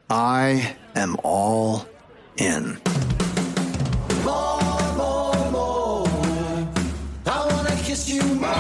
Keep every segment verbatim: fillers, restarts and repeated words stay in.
I am all in. More, more, more. I wanna kiss you more.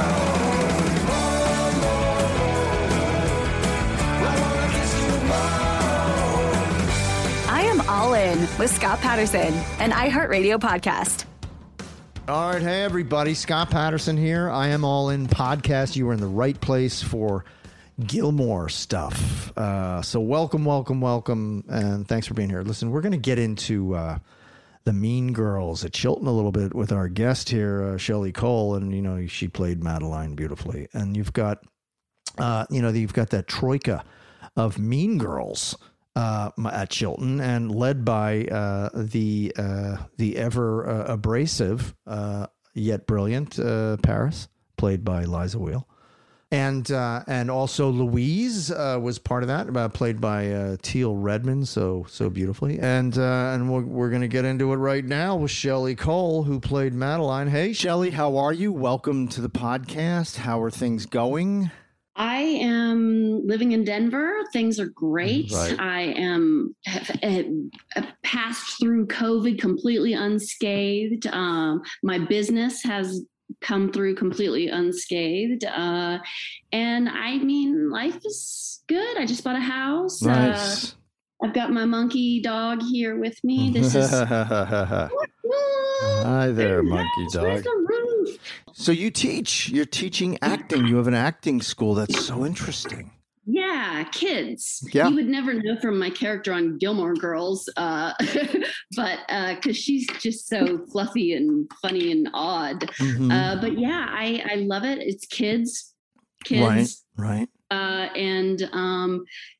More, more, more. I wanna kiss you more. I am all in with Scott Patterson, an iHeartRadio podcast. All right, hey everybody, Scott Patterson here. I am all in podcast. You are in the right place for Gilmore stuff. Uh, so welcome, welcome, welcome, and thanks for being here. Listen, we're going to get into uh, the Mean Girls at Chilton a little bit with our guest here, uh, Shelley Cole, and you know she played Madeline beautifully. And you've got, uh, you know, you've got that troika of Mean Girls uh, at Chilton, and led by uh, the uh, the ever uh, abrasive uh, yet brilliant uh, Paris, played by Liza Wheel. And uh, and also Louise uh, was part of that, uh, played by uh, Teal Redmond, so so beautifully. And uh, and we're, we're going to get into it right now with Shelley Cole, who played Madeline. Hey, Shelley, how are you? Welcome to the podcast. How are things going? I am living in Denver. Things are great. Right. I am have, have passed through COVID completely unscathed. Um, my business has come through completely unscathed. Uh, and I mean, life is good. I just bought a house. Nice. Uh, I've got my monkey dog here with me. This is Hi there, monkey dog. Where's the roof? So you teach, you're teaching acting. You have an acting school. That's so interesting. Yeah, kids. Yeah. You would never know from my character on Gilmore Girls, uh, but because uh, she's just so fluffy and funny and odd. Mm-hmm. Uh, but yeah, I, I love it. It's kids, kids, Right, right. uh, and um,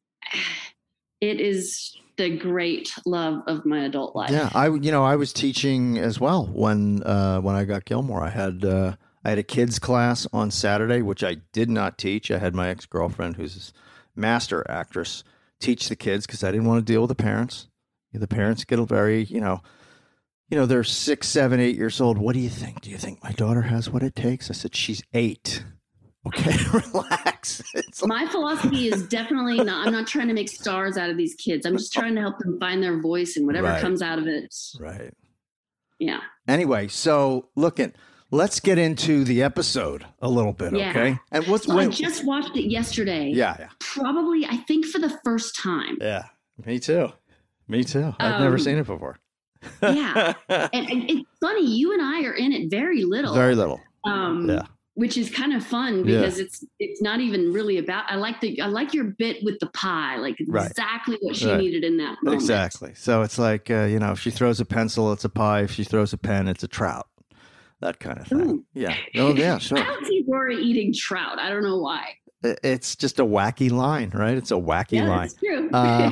it is the great love of my adult life. Yeah, I you know I was teaching as well when uh, when I got Gilmore. I had uh, I had a kids class on Saturday, which I did not teach. I had my ex girlfriend, who's a master actress, teach the kids because I didn't want to deal with the parents. The parents get very you know, you know they're six, seven, eight years old. What do you think? Do you think my daughter has what it takes? I said she's eight. Okay, relax. It's like, my philosophy is definitely not, I'm not trying to make stars out of these kids. I'm just trying to help them find their voice and whatever Right. comes out of it. right. Yeah. Anyway, so looking, let's get into the episode a little bit, Yeah. okay? And what's So I when- just watched it yesterday. yeah, yeah, Probably, I think for the first time. yeah. Me too. Me too. I've never Um, seen it before. Yeah. and, and it's funny, you and I are in it very little. Very little. Um, Yeah. Which is kind of fun because it's it's not even really about. I like the I like your bit with the pie, like Right. exactly what she Right. needed in that moment. Exactly. So it's like uh, you know, if she throws a pencil, it's a pie. If she throws a pen, it's a trout. That kind of thing. Ooh. Yeah. Oh, yeah. Sure. I don't see Rory eating trout. I don't know why. It- It's just a wacky line, right? It's a wacky Yeah, line. that's true. Uh,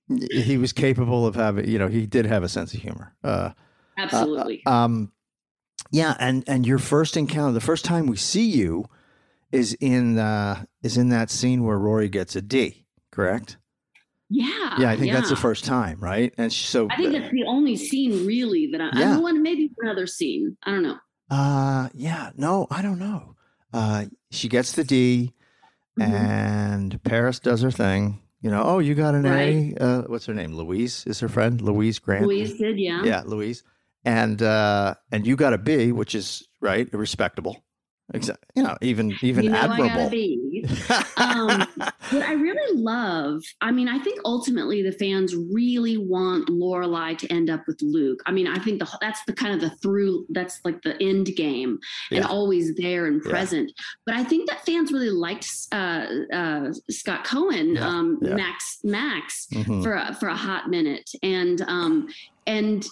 He was capable of having, you know, he did have a sense of humor. Uh, Absolutely. Uh, um, yeah, and and your first encounter, the first time we see you, is in uh, is in that scene where Rory gets a D, correct? yeah. Yeah, I think that's the yeah. first time, right? And so, I think that's the only scene really that I. Yeah. I don't want maybe another scene. I don't know. uh, yeah, no, I don't know. Uh, she gets the D, Mhm. and Paris does her thing. You know, oh, you got an Right. A. Uh, what's her name? Louise is her friend. Louise Grant. Louise did, yeah. Yeah, Louise. And uh, and you got a B, which is right, respectable. Exactly. You know, even even you know I gotta admirable. be. Um, what I really love, I mean, I think ultimately the fans really want Lorelai to end up with Luke. I mean, I think the that's the kind of the through, that's like the end game and Yeah. always there and Yeah. present. But I think that fans really liked uh, uh, Scott Cohen, Yeah. um, Yeah. Max Max Mhm. for a, for a hot minute, and um, and.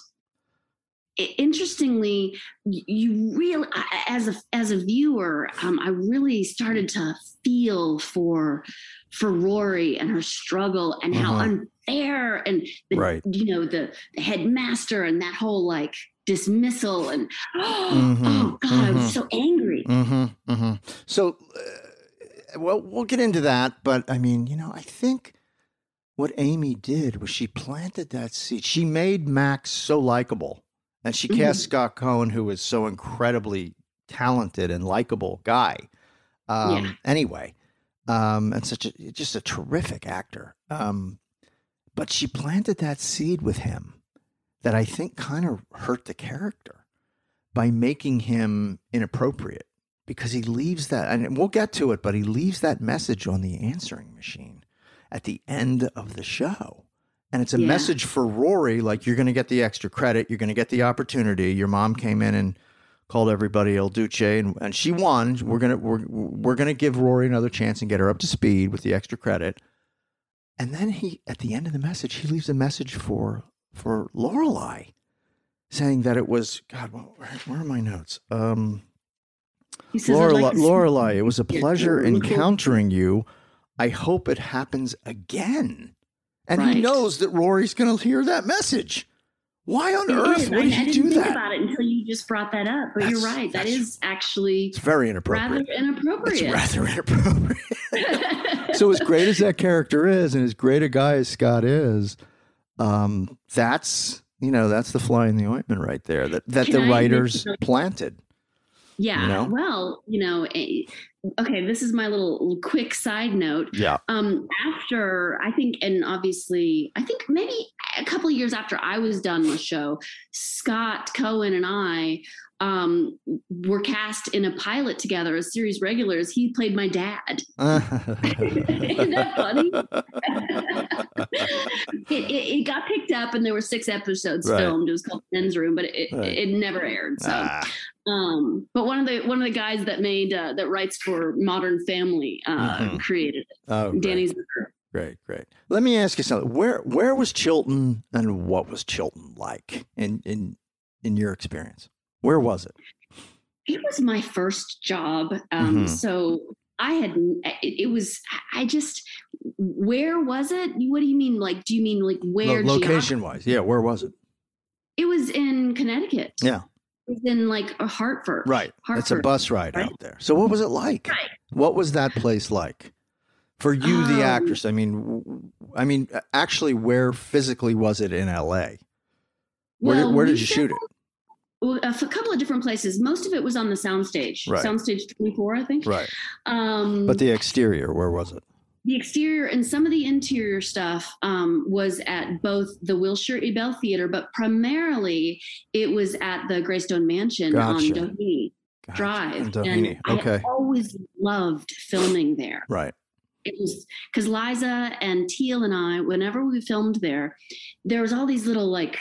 Interestingly, you really, as a as a viewer, um, I really started to feel for for Rory and her struggle and how Mhm. unfair and the, Right. you know the, the headmaster and that whole like dismissal and oh, Mhm. oh god, I Mhm. was so angry. Mm-hmm, mm-hmm. So, uh, well, we'll get into that. But I mean, you know, I think what Amy did was she planted that seed. She made Max so likable. And she cast Mhm. Scott Cohen, who is so incredibly talented and likable guy. Um, Yeah. Anyway, um, and such a just a terrific actor. Um, But she planted that seed with him that I think kind of hurt the character by making him inappropriate, because he leaves that, and we'll get to it, but he leaves that message on the answering machine at the end of the show. And it's a Yeah. message for Rory, like, you're going to get the extra credit. You're going to get the opportunity. Your mom came in and called everybody El Duce, and, and she won. We're going to, we're, we're going to give Rory another chance and get her up to speed with the extra credit. And then he, at the end of the message, he leaves a message for, for Lorelai saying that it was, God, where, where are my notes? Um, He says, "I'd Lorelai, like to see- Lorelai, it was a Yeah, pleasure look cool." encountering you. I hope it happens again. And he Right. knows that Rory's going to hear that message. Why on It earth is. would I, he I didn't do think that? about it until you just brought that up. But you're That's- right. That that's- is actually It's very inappropriate. rather inappropriate. It's rather inappropriate. So as great as that character is, and as great a guy as Scott is, um, that's, you know, that's the fly in the ointment right there that, that Can the I writers mention- planted. Yeah. You know? Well, you know, eh, okay, this is my little quick side note. Yeah. Um, after I think, and obviously, I think maybe a couple of years after I was done with the show, Scott Cohen and I um, were cast in a pilot together as series regulars. He played my dad. Isn't that funny? it, it, it got picked up, and there were six episodes Right. filmed. It was called Men's Room, but it, Right. it, it never aired. So. Ah, Um, but one of the one of the guys that made uh, that writes for Modern Family uh, Mhm. created it. oh, great. Danny Zucker. Great, great. Let me ask you something. Where where was Chilton, and what was Chilton like in in in your experience? Where was it? It was my first job, um, Mhm. so I had it, it was I just where was it? What do you mean? Like, do you mean like where? Lo- geog- location wise, yeah. Where was it? It was in Connecticut. Yeah, It was in like a Hartford. right. It's a Hartford. bus ride right? out there. So what was it like? Right. What was that place like for you, the Um, actress? I mean, w- I mean, actually, where physically was it in L A? Where did, Well, where we did you shoot it? Well, a f- couple of different places. Most of it was on the soundstage, Right. soundstage twenty-four, I think. Right. Um, But the exterior, where was it? The exterior and some of the interior stuff um, was at both the Wilshire Ebell Theater, but primarily it was at the Greystone Mansion Gotcha. on Doheny Gotcha. Drive. In Doheny. And Okay. I always loved filming there. Right. It was because Liza and Teal and I, whenever we filmed there, there was all these little like,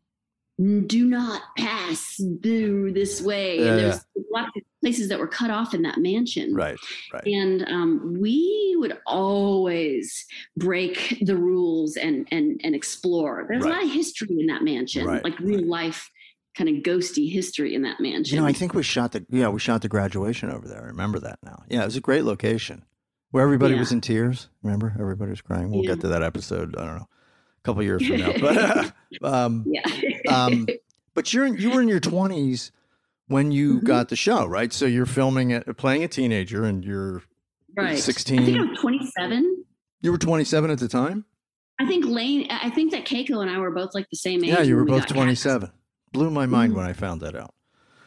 do not pass through this way. Yeah, and there's lots of places that were cut off in that mansion. Right. Right. And um, we would always break the rules and and and explore. There's Right. a lot of history in that mansion, Right, like real right. life kind of ghosty history in that mansion. You know, I think we shot the yeah we shot the graduation over there. I remember that now. Yeah, it was a great location where everybody Yeah. was in tears. Remember, everybody was crying. We'll Yeah. get to that episode. I don't know, a couple years from now. But um, yeah. um, but you're in, you were in your twenties when you Mhm. got the show, right? So you're filming it, playing a teenager, and you're right. I think sixteen. I'm twenty-seven. You were twenty-seven at the time. I think Lane. I think that Keiko and I were both like the same age. Yeah, you were when we both got cast. twenty-seven. Blew my mind Mhm. when I found that out.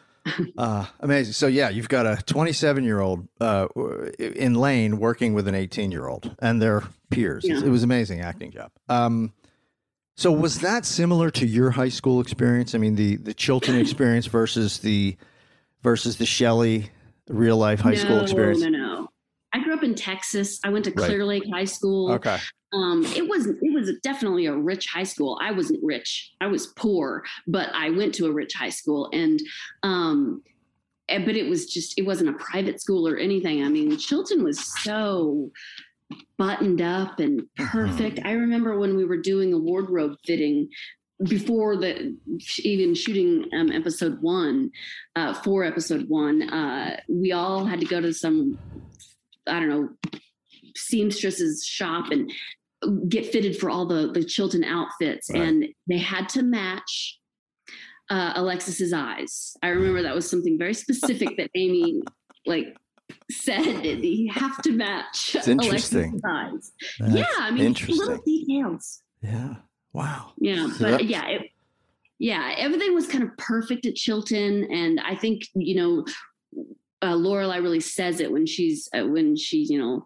Uh, amazing. So yeah, you've got a twenty-seven year old uh, in Lane working with an eighteen year old and their peers. Yeah. It was an amazing acting job. Um, so was that similar to your high school experience? I mean, the the Chilton experience versus the versus the Shelley real life high school No, experience. No, no. I grew up in Texas. I went to Right. Clear Lake High School. Okay. Um, it was it was definitely a rich high school. I wasn't rich. I was poor, but I went to a rich high school, and um, eh, but it was just it wasn't a private school or anything. I mean, Chilton was so buttoned up and perfect. I remember when we were doing a wardrobe fitting before the even shooting um, episode one, uh, for episode one, uh, we all had to go to some I don't know seamstress's shop and get fitted for all the the Chilton outfits, Right. and they had to match uh, Alexis's eyes. I remember that was something very specific that Amy like said that you have to match It's interesting. Alexis's eyes. That's yeah, I mean, it's interesting. little details. Yeah. Wow. Yeah, So but that- yeah, it, yeah, everything was kind of perfect at Chilton, and I think you know, uh, Lorelai really says it when she's uh, when she you know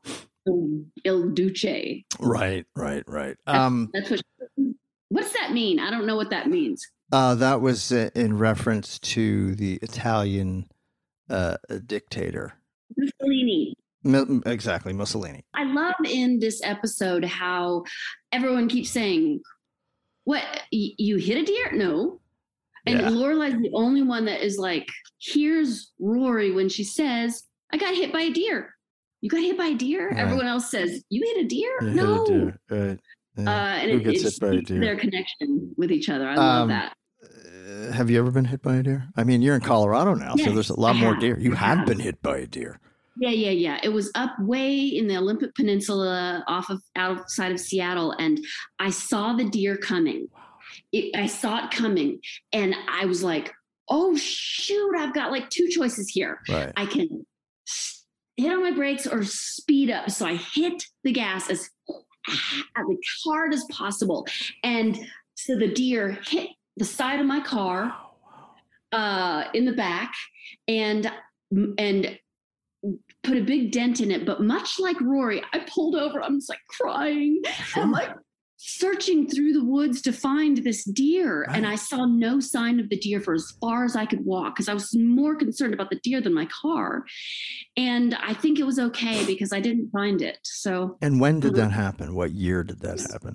Il Duce. Right, right, right. That's, Um, that's what. She, what does that mean? I don't know what that means. uh, that was uh, in reference to the Italian uh, dictator. Mussolini. Mi- exactly, Mussolini. I love in this episode how everyone keeps saying, "What y- you hit a deer?" No, and Yeah. Lorelai's the only one that is like, here's Rory when she says, "I got hit by a deer." You got hit by a deer? Right. Everyone else says, "You hit a deer?" You hit no. a deer, right. Yeah. Uh, and Who it, gets it hit by a speaks to deer? their connection with each other. I love Um, that. Uh, have you ever been hit by a deer? I mean, you're in Colorado now, so Yes, there's a lot I more have. deer. You I have have. been hit by a deer. Yeah, yeah, yeah. It was up way in the Olympic Peninsula, off of outside of Seattle, and I saw the deer coming. It, I saw it coming, and I was like, "Oh shoot! I've got like two choices here. Right. I can s- hit on my brakes or speed up." So I hit the gas as as hard as possible, and so the deer hit the side of my car, uh, in the back, and and. put a big dent in it. But much like Rory, I pulled over. I'm just like crying. Sure. I'm like searching through the woods to find this deer. Right. And I saw no sign of the deer for as far as I could walk because I was more concerned about the deer than my car. And I think it was okay because I didn't find it. So, And when did that happen? What year did that happen?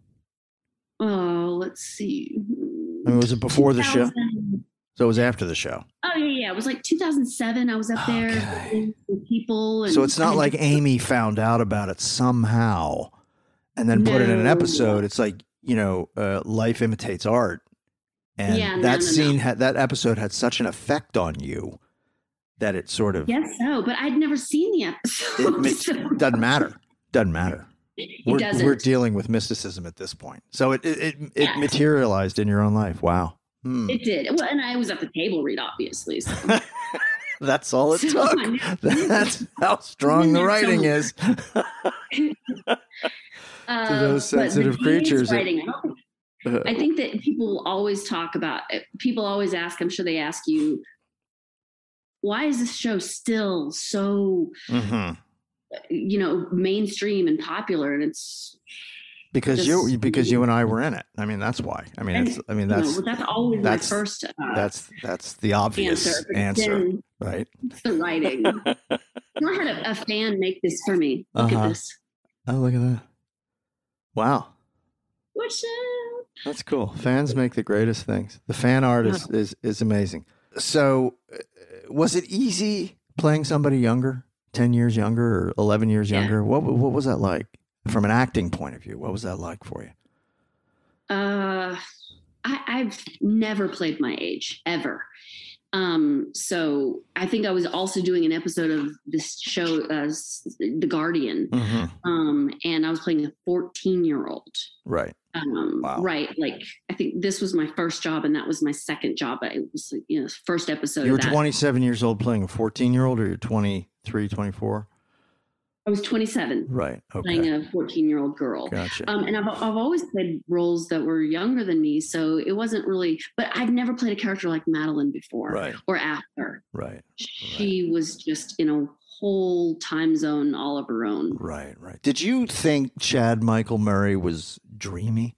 oh, let's see. I mean, was it before the show? two thousand So it was after the show. Oh, yeah, yeah. It was like two thousand seven. I was up there Okay. with people. And So it's not I- like Amy found out about it somehow and then put it in an No. episode. It's like, you know, uh, life imitates art. And Yeah, no, that no, scene, no. had that episode had such an effect on you that it sort of, Yes, so, but I'd never seen the it, episode. ma- so doesn't matter. Doesn't matter. it We're, doesn't. we're dealing with mysticism at this point. So it, it, it, it Yes. materialized in your own life. Wow. Hmm. It did. Well, and I was at the table read, obviously. So. That's all it So took. I knew- That's how strong the Isn't that writing so- is. Uh, To those but the sensitive D A's creatures, it- Writing, I, don't think- I think that people will always talk about. People always ask. I'm sure they ask you, why is this show still so, Mhm. you know, mainstream and popular? And it's Because Just- you because you and I were in it. I mean, that's why. I mean, it's, I mean, you know, that's that's always that's- my first uh, that's that's the obvious answer. But answer, then right? it's the writing. I had a, a fan make this for me. Look Uh-huh. at this. Oh, look at that! Wow, What's up? that's cool. Fans make the greatest things. The fan art is is, is amazing. So, uh, was it easy playing somebody younger, ten years younger or eleven years Yeah. younger? What what was that like from an acting point of view? What was that like for you? Uh, I, I've never played my age ever. Um, so I think I was also doing an episode of this show, uh, The Guardian, Mm-hmm. um, and I was playing a fourteen-year-old. Right. Um, Wow. Right, like I think this was my first job, and that was my second job. I it was, you know, first episode. You were of that. twenty-seven years old playing a fourteen-year-old, or you're twenty-three, twenty-four? I was twenty-seven, Right. playing Okay. a fourteen-year-old girl. Gotcha. Um, and I've I've always played roles that were younger than me, so it wasn't really. But I've never played a character like Madeline before, Right. or after. Right. She was just in a whole time zone all of her own. Right. Right. Did you think Chad Michael Murray was dreamy?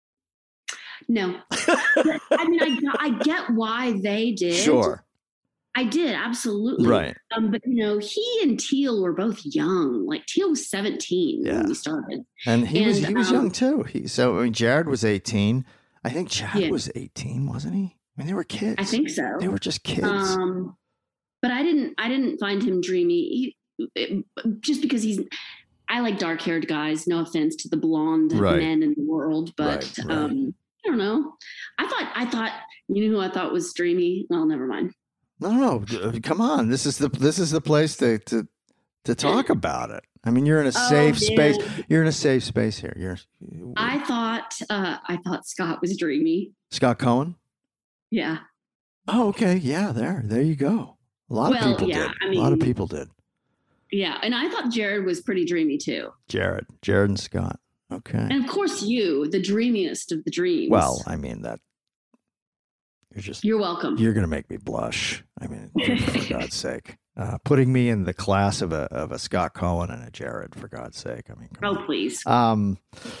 No, I mean I I get why they did. Sure. I did absolutely. Right. Um, but you know, he and Teal were both young. Like Teal was seventeen Yeah. when we started. And he was And, he was um, young too. He so I mean Jared was eighteen. I think Chad Yeah. was eighteen, wasn't he? I mean they were kids. I think so. They were just kids. Um, but I didn't. I didn't find him dreamy. He, it, just because he's. I like dark haired guys. No offense to the blonde Right. men in the world, but Right, right. um, I don't know. I thought. I thought. You know who I thought was dreamy? Well, never mind. no, no, uh, come on. This is the this is the place to to to talk about it. I mean, you're in a Oh, safe dude. space. You're in a safe space here. You're I thought. Uh, I thought Scott was dreamy. Scott Cohen. Yeah. Oh, okay. Yeah, there. There you go. A lot Well, of people yeah, did. I a lot of mean- people did. Yeah. And I thought Jared was pretty dreamy too. Jared. Jared and Scott. Okay. And of course, you, the dreamiest of the dreams. Well, I mean that You're just You're welcome. you're gonna make me blush. I mean, for God's sake, uh, putting me in the class of a of a Scott Cohen and a Jared. For God's sake, I mean, come oh, on. please. Um,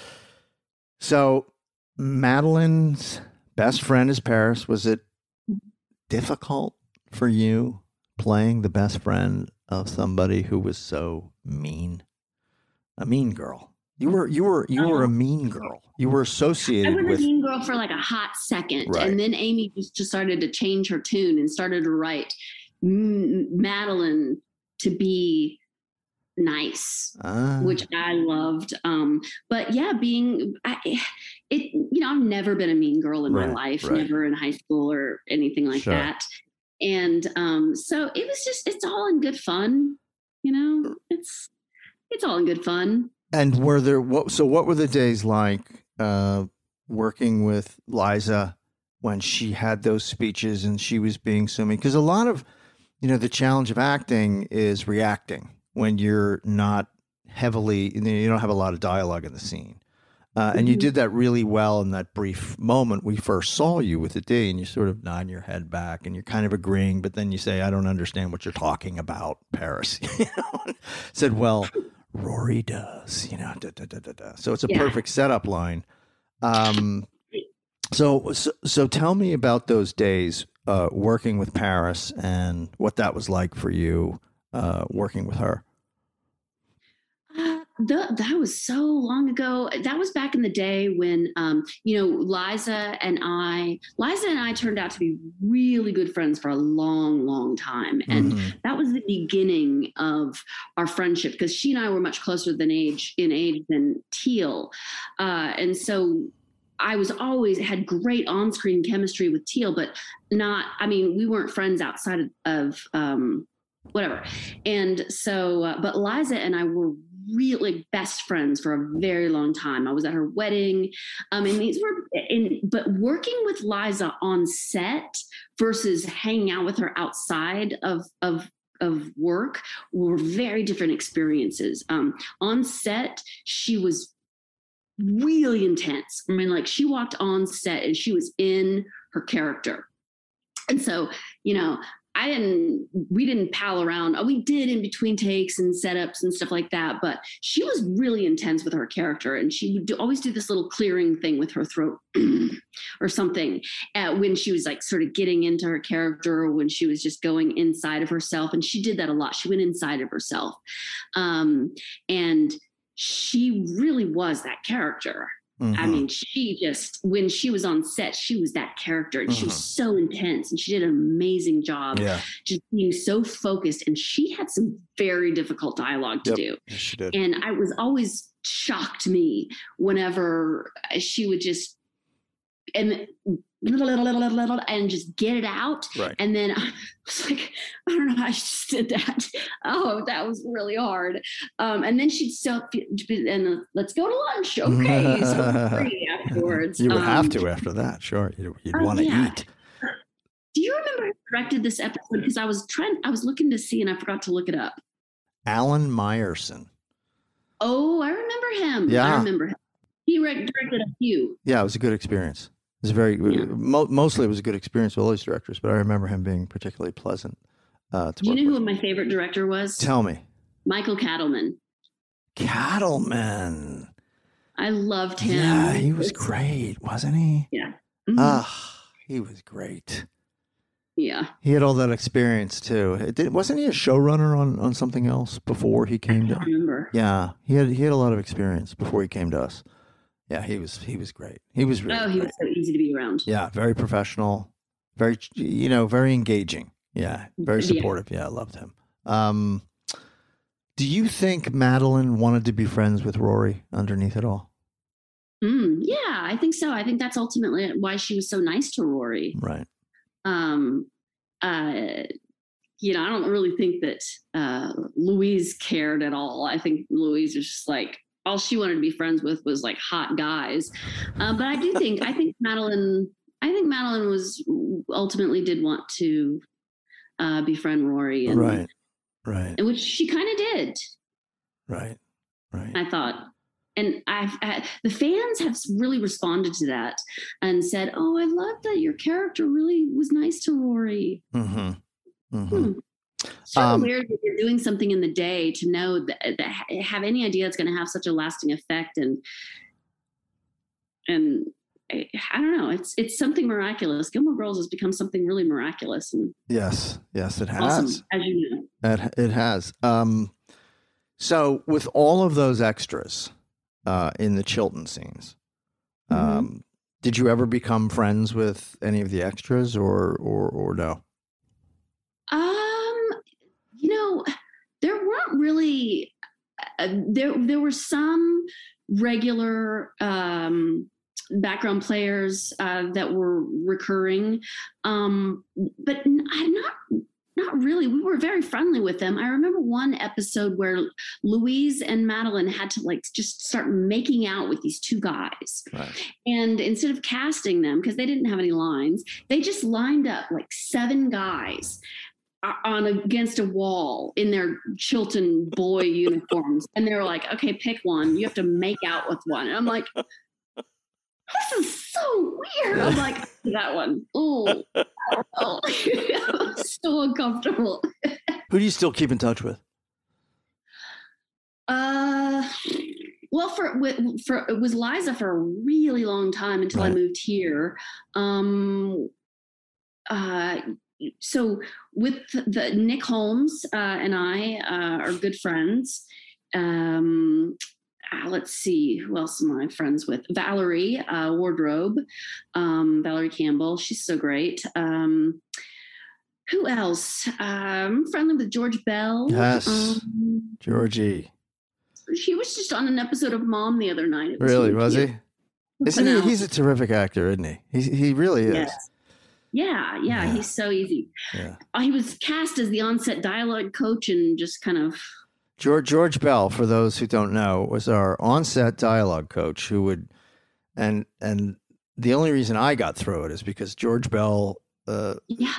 so Madeline's best friend is Paris. Was it difficult for you playing the best friend of somebody who was so mean? A mean girl. You were you were you were a mean girl. You were I associated was a with mean girl for like a hot second, Right. and then Amy just, just started to change her tune and started to write mm, Madeline to be nice, Ah, which I loved. Um, but yeah, being I, it, you know, I've never been a mean girl in Right, my life, right. never in high school or anything like Sure. that. And um, so it was just, it's all in good fun, you know. It's it's all in good fun. and were there what? So what were the days like uh, working with Liza when she had those speeches and she was being so mean? Because a lot of you know the challenge of acting is reacting when you're not heavily you know, you don't have a lot of dialogue in the scene. Uh, and you Mhm. did that really well in that brief moment we first saw you with the D, and you sort of nod your head back and you're kind of agreeing, but then you say, I don't understand what you're talking about, Paris. You know? Said, well, Rory does, you know, da, da, da, da, da. So it's a Yeah. perfect setup line. Um, so, so, so tell me about those days uh, working with Paris and what that was like for you uh, working with her. Uh, the, that was so long ago. That was back in the day when, um, you know, Liza and I, Liza and I turned out to be really good friends for a long, long time. And Mhm. that was the beginning of our friendship because she and I were much closer than age in age than Teal. Uh, and so I was always had great on-screen chemistry with Teal, but not, I mean, we weren't friends outside of, of um, whatever. And so, uh, but Liza and I were really best friends for a very long time. I was at her wedding. Um, and these were, in, but working with Liza on set versus hanging out with her outside of, of, of work were very different experiences. Um, on set, she was really intense. I mean, like she walked on set and she was in her character. And so, you know, I didn't, we didn't pal around. Oh, we did in between takes and setups and stuff like that. But she was really intense with her character. And she would do, always do this little clearing thing with her throat or something uh, when she was like sort of getting into her character or when she was just going inside of herself. And she did that a lot. She went inside of herself. Um, and she really was that character. Mhm. I mean, she just, when she was on set, she was that character and she was so intense and she did an amazing job Yeah. just being so focused. And she had some very difficult dialogue to Yep. do. Yes, she did. And I was always shocked me whenever she would just, and and just get it out. Right. And then I was like, I don't know how she just did that. Oh, that was really hard. Um, and then she'd still, and let's go to lunch. Okay. So free afterwards. You would Um, have to after that. Sure. You'd, you'd oh, want to yeah. eat. Do you remember who directed this episode? Because I was trying, I was looking to see and I forgot to look it up. Alan Meyerson. Oh, I remember him. Yeah. I remember him. He re- directed a few. Yeah, it was a good experience. It was very, Yeah. mo- mostly it was a good experience with all these directors, but I remember him being particularly pleasant uh, to Do you work know who with. my favorite director was? Tell me. Michael Cattleman. Cattleman. I loved him. Yeah, he was It's- great, wasn't he? Yeah. Mhm. Ah, he was great. yeah. He had all that experience too. It did, wasn't he a showrunner on, on something else before he I came to? don't remember. Yeah, he had he had a lot of experience before he came to us. Yeah, he was he was great. He was really Oh, he great. was so easy to be around. Yeah, very professional, very you know, very engaging. Yeah, very Yeah. supportive. Yeah, I loved him. Um, do you think Madeline wanted to be friends with Rory underneath it all? Mm, yeah, I think so. I think that's ultimately why she was so nice to Rory. Right. Um, uh, you know, I don't really think that uh, Louise cared at all. I think Louise was just like, all she wanted to be friends with was like hot guys. Uh, but I do think, I think Madeline, I think Madeline was ultimately did want to uh, befriend Rory. And, Right. Right. and which she kind of did, Right. Right. I thought. and I've I, the fans have really responded to that and said, "Oh, I love that your character really was nice to Rory." Mm-hmm. Mm-hmm. Hmm. It's so Um, weird that you're doing something in the day to know that, that have any idea it's going to have such a lasting effect, and and I, I don't know. It's it's something miraculous. Gilmore Girls has become something really miraculous and Yes, yes, it has. awesome, as you know. It, it has. Um, so with all of those extras uh, in the Chilton scenes, um, Mm-hmm. did you ever become friends with any of the extras, or or or no? Um, you know, there weren't really uh, there. There were some regular um, background players uh, that were recurring, um, but n- I'm not. Not really. We were very friendly with them. I remember one episode where Louise and Madeline had to like just start making out with these two guys. Right. And instead of casting them, because they didn't have any lines, they just lined up like seven guys uh, on against a wall in their Chilton boy uniforms. And they were like, okay, pick one. You have to make out with one. And I'm like, this is so weird. I'm like, that one. Oh, oh. So uncomfortable. Who do you still keep in touch with? Uh, well, for for it was Liza for a really long time until Right. I moved here. Um, uh, so with the Nick Holmes uh, and I uh, are good friends. Um, uh, let's see, who else am I friends with? Valerie uh, Wardrobe, um, Valerie Campbell. She's so great. Um, who else? Um, friendly with George Bell. Yes. Um, Georgie. She was just on an episode of Mom the other night. It Really, so was cute. he? Isn't I he? know. He's a terrific actor, isn't he? He he really is. Yes. Yeah, yeah, Yeah. he's so easy. Yeah. Uh, he was cast as the on-set dialogue coach and just kind of George George Bell, for those who don't know, was our on-set dialogue coach who would, and and the only reason I got through it is because George Bell. Uh, yeah.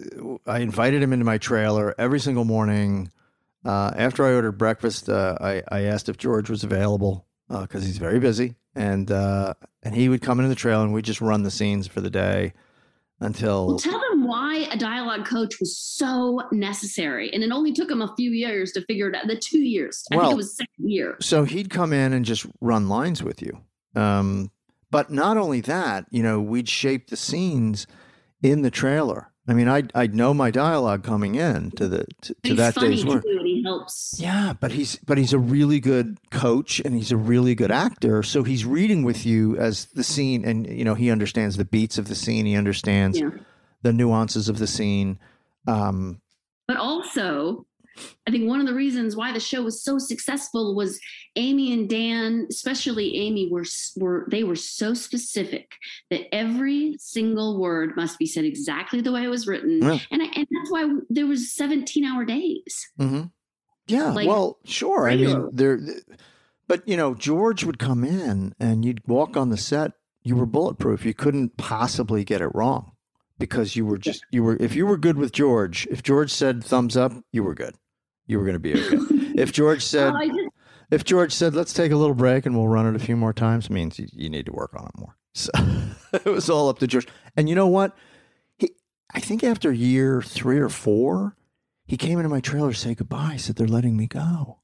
I invited him into my trailer every single morning. Uh, after I ordered breakfast, uh, I, I asked if George was available because he's very busy, and uh, and he would come into the trailer and we'd just run the scenes for the day until. Well, tell them why a dialogue coach was so necessary, and it only took him a few years to figure it out. The two years, I Well, think it was second year. So he'd come in and just run lines with you. Um, but not only that, you know, we'd shape the scenes in the trailer. I mean, I'd, I'd know my dialogue coming in to the to, to He's that funny day's too, work. and he helps. Yeah, but he's but he's a really good coach and he's a really good actor. So he's reading with you as the scene, and you know he understands the beats of the scene. He understands Yeah. the nuances of the scene. Um, But also, I think one of the reasons why the show was so successful was Amy and Dan, especially Amy, were were they were so specific that every single word must be said exactly the way it was written, Yeah. and I, and that's why there was seventeen hour days. hmm Yeah, Like, well, sure. I mean, radio. there, but you know, George would come in and you'd walk on the set. You were bulletproof. You couldn't possibly get it wrong because you were just you were. If you were good with George, if George said thumbs up, you were good. You were going to be okay. If George said, Oh, I just, if George said, let's take a little break and we'll run it a few more times, means you, you need to work on it more. So it was all up to George. And you know what? He, I think after year three or four, he came into my trailer to say goodbye. He said, they're letting me go.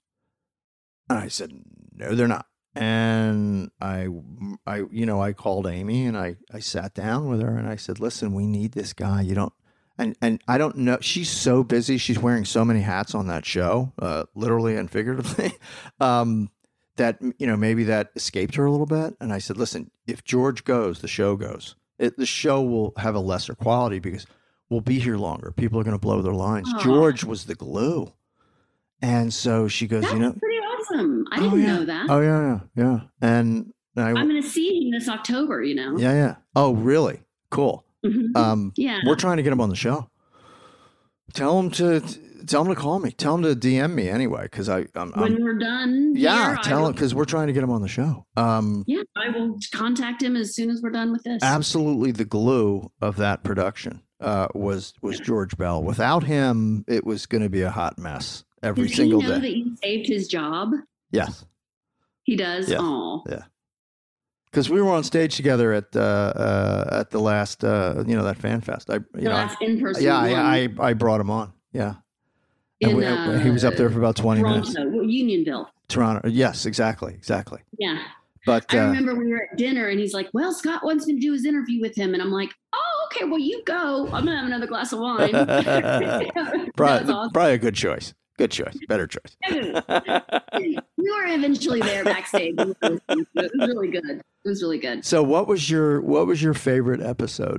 And I said, no, they're not. And I, I, you know, I called Amy and I, I sat down with her and I said, listen, we need this guy. You don't, and, and I don't know. She's so busy. She's wearing so many hats on that show, uh, literally and figuratively, um, that, you know, maybe that escaped her a little bit. And I said, listen, if George goes, the show goes. It, the show will have a lesser quality because we'll be here longer. People are going to blow their lines. Aw. George was the glue. And so she goes, that's you know, pretty awesome. I didn't oh, yeah. know that. Oh, yeah, yeah, yeah. And I, I'm going to see him this October. You know. yeah, yeah. Oh, really? Cool. Mhm. Um, Yeah. We're trying to get him on the show. Tell him to tell him to call me. Tell him to D M me anyway, because I, I'm, when I'm we're done. yeah. here, I Tell will- him because we're trying to get him on the show. Um, Yeah, I will contact him as soon as we're done with this. absolutely, the glue of that production uh, was was George Bell. Without him, it was going to be a hot mess every Does single he know day. that you saved his job? Yes. He does. Yeah. Oh, Yeah. Because we were on stage together at uh, uh, at the last, uh, you know, that fan fest. I, you the know, last in person. yeah, I, I I brought him on. Yeah, and In, we- uh, he was up there for about twenty minutes. Toronto, Unionville. Toronto. Yes, exactly, exactly. Yeah. But I uh, remember we were at dinner and he's like, well, Scott wants me to do his interview with him. And I'm like, oh, okay, well, you go. I'm going to have another glass of wine. probably, That's awesome. probably a good choice. Good choice. Better choice. We were eventually there backstage. It was really good. It was really good. So, what was your what was your favorite episode?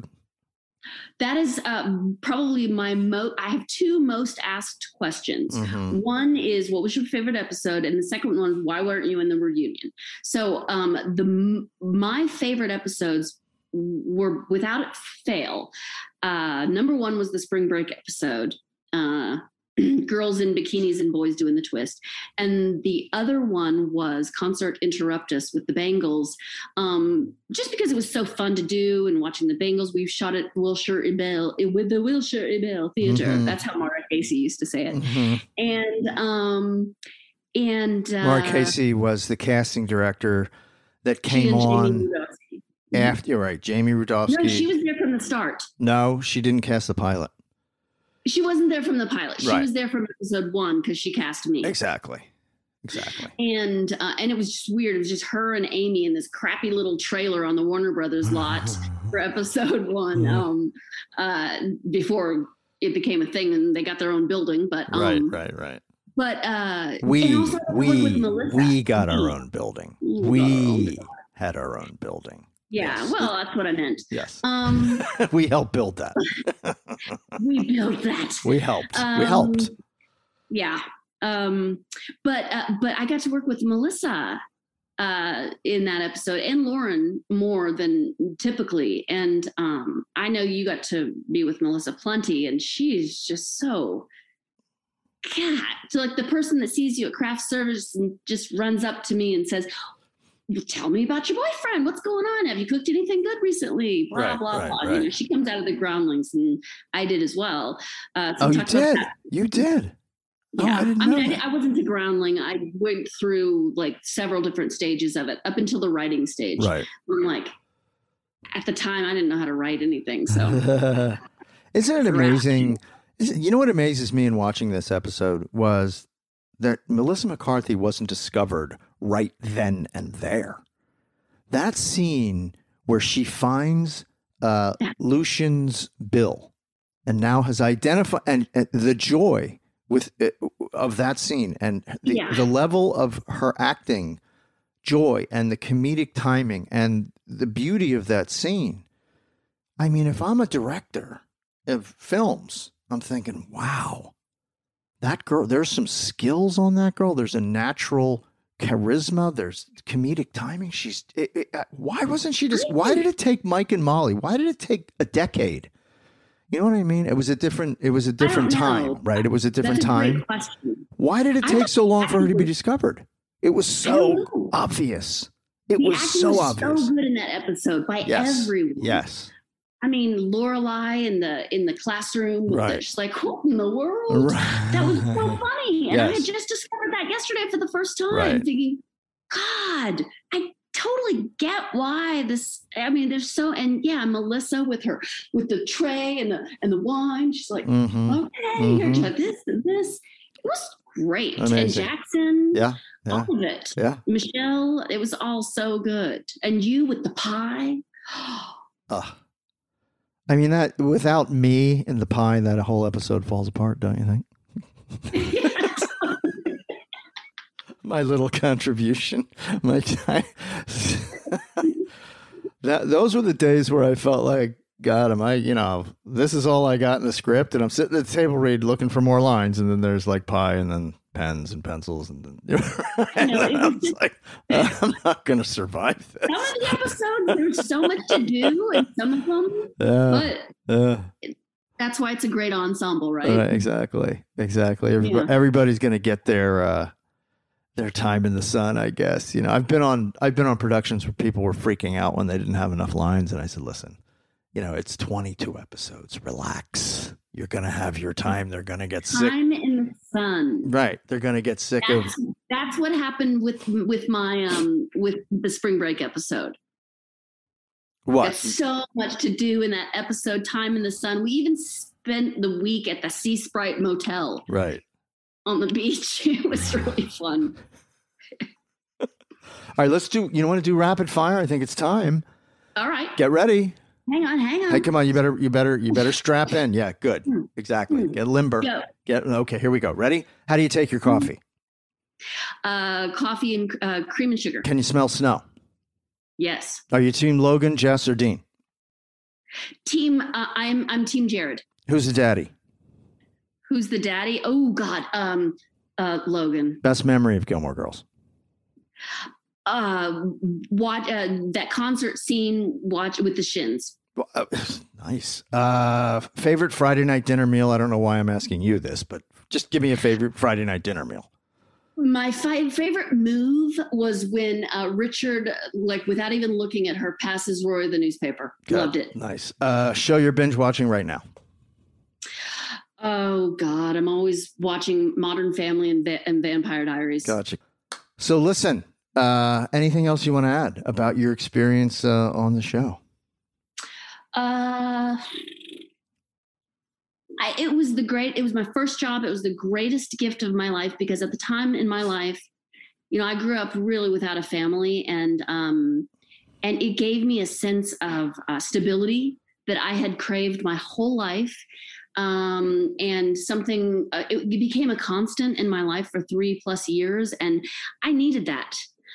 That is um, probably my most, I have two most asked questions. Mhm. One is, what was your favorite episode? And the second one, why weren't you in the reunion? So um, the my favorite episodes were, without fail, uh, number one was the spring break episode. Uh, girls in bikinis and boys doing the twist. And the other one was Concert Interruptus with the Bangles. Um, just because it was so fun to do and watching the Bangles, we shot at Wilshire Ebell with the Wilshire Ebell Theater. Mhm. That's how Mara Casey used to say it. Mhm. And, um, and, uh, Mark Casey was the casting director that she came and Jamie on Rudofsky. after. You're right, Jamie Rudofsky. No, she was there from the start. No, she didn't cast the pilot. She wasn't there from the pilot. She Right. was there from episode one because she cast me. Exactly. Exactly. And uh, and it was just weird. It was just her and Amy in this crappy little trailer on the Warner Brothers lot for episode one. Um, uh, before it became a thing and they got their own building. But um, Right, right, right. But uh, We and also I worked with we Melissa. we got our We. own building. We got our own We building. had our own building. Yeah, Yes. well, that's what I meant. Yes. Um, We helped build that. we built that. We helped. we Um, helped. Yeah. Um, but uh, but I got to work with Melissa uh, in that episode and Lauren more than typically. And um, I know you got to be with Melissa plenty, and she's just so. God, so like the person that sees you at craft service and just runs up to me and says, well, tell me about your boyfriend. What's going on? Have you cooked anything good recently? Blah, Right, blah, right, blah. right. You know, she comes out of the groundlings, and I did as well. Uh, so Oh, you talk about did. that. You did. Oh, Yeah, I didn't I know mean, that. I, I wasn't a groundling. I went through like several different stages of it up until the writing stage. Right. I'm like, at the time, I didn't know how to write anything. So Isn't it Correct. amazing? Isn't- You know what amazes me in watching this episode was that Melissa McCarthy wasn't discovered right then and there. That scene where she finds uh, Yeah. Lucian's bill and now has identified and, and the joy with uh, of that scene and the, Yeah. the level of her acting joy and the comedic timing and the beauty of that scene. I mean, if I'm a director of films, I'm thinking, wow, that girl, there's some skills on that girl. There's a natural charisma. There's comedic timing. She's, it, it, uh, why wasn't she just, why did it take Mike and Molly? Why did it take a decade? You know what I mean? It was a different, it was a different know. time, right? It was a different that's a time. great question. Why did it I take don't- so long for her to be I- discovered? It was I don't so know. obvious. It The was acting so was obvious. so good in that episode by Yes. everyone. Yes. I mean, Lorelai in the in the classroom, with Right. the, she's like, "What in the world?" Right. That was so funny, and I Yes. had just discovered that yesterday for the first time, Right. thinking, "God, I totally get why this." I mean, there's so, and yeah, Melissa with her with the tray and the and the wine. She's like, Mhm. "Okay, Mhm. here's what this and this." It was great, Amazing. and Jackson, Yeah. Yeah. all of it. Yeah. Michelle, it was all so good, and you with the pie. Ugh. I mean, that without me in the pie, that whole episode falls apart, don't you think? My little contribution. My time. that those were the days where I felt like, God, am I, you know, this is all I got in the script, and I'm sitting at the table read looking for more lines, and then there's like pie, and then pens and pencils, and then, and know, then it I was was just- like, I'm not going to survive this. Some of the episodes, there's so much to do, and some of them, Yeah. but Uh, that's why it's a great ensemble, right? Right, exactly, exactly. Everybody, Yeah. everybody's going to get their uh, their time in the sun, I guess. You know, I've been on I've been on productions where people were freaking out when they didn't have enough lines, and I said, "Listen, you know, it's twenty-two episodes. Relax. You're going to have your time. They're going to get sick. Time in the sun. Right. They're going to get sick of. That's, that's what happened with with my um with the spring break episode. What? Got so much to do in that episode, Time in the Sun. We even spent the week at the Sea Sprite Motel Right. on the beach. It was really fun. All right, let's do, you want to do rapid fire? I think it's time. All right. Get ready. Hang on, hang on. Hey, come on. You better, you better, you better strap in. Yeah, good. Exactly. Get limber. Go. Get, okay, here we go. Ready? How do you take your coffee? Uh, coffee and uh, cream and sugar. Can you smell snow? Yes. Are you team Logan, Jess, or Dean? Team, uh, I'm I'm Team Jared. Who's the daddy? Who's the daddy? Oh God, um, uh, Logan. Best memory of Gilmore Girls? Uh, watch uh, that concert scene. Watch with the Shins. Well, uh, nice. Uh, favorite Friday night dinner meal? I don't know why I'm asking you this, but just give me a favorite Friday night dinner meal. My fi- favorite move was when uh, Richard, like without even looking at her, passes Rory the newspaper. Good. Loved it. Nice. Uh, show you're binge watching right now. Oh God, I'm always watching Modern Family and, Va- and Vampire Diaries. Gotcha. So listen, uh, anything else you want to add about your experience uh, on the show? Uh, I, it was the great, it was my first job. It was the greatest gift of my life because at the time in my life, you know, I grew up really without a family and, um, and it gave me a sense of uh, stability that I had craved my whole life. Um, and something, uh, it became a constant in my life for three plus years. And I needed that.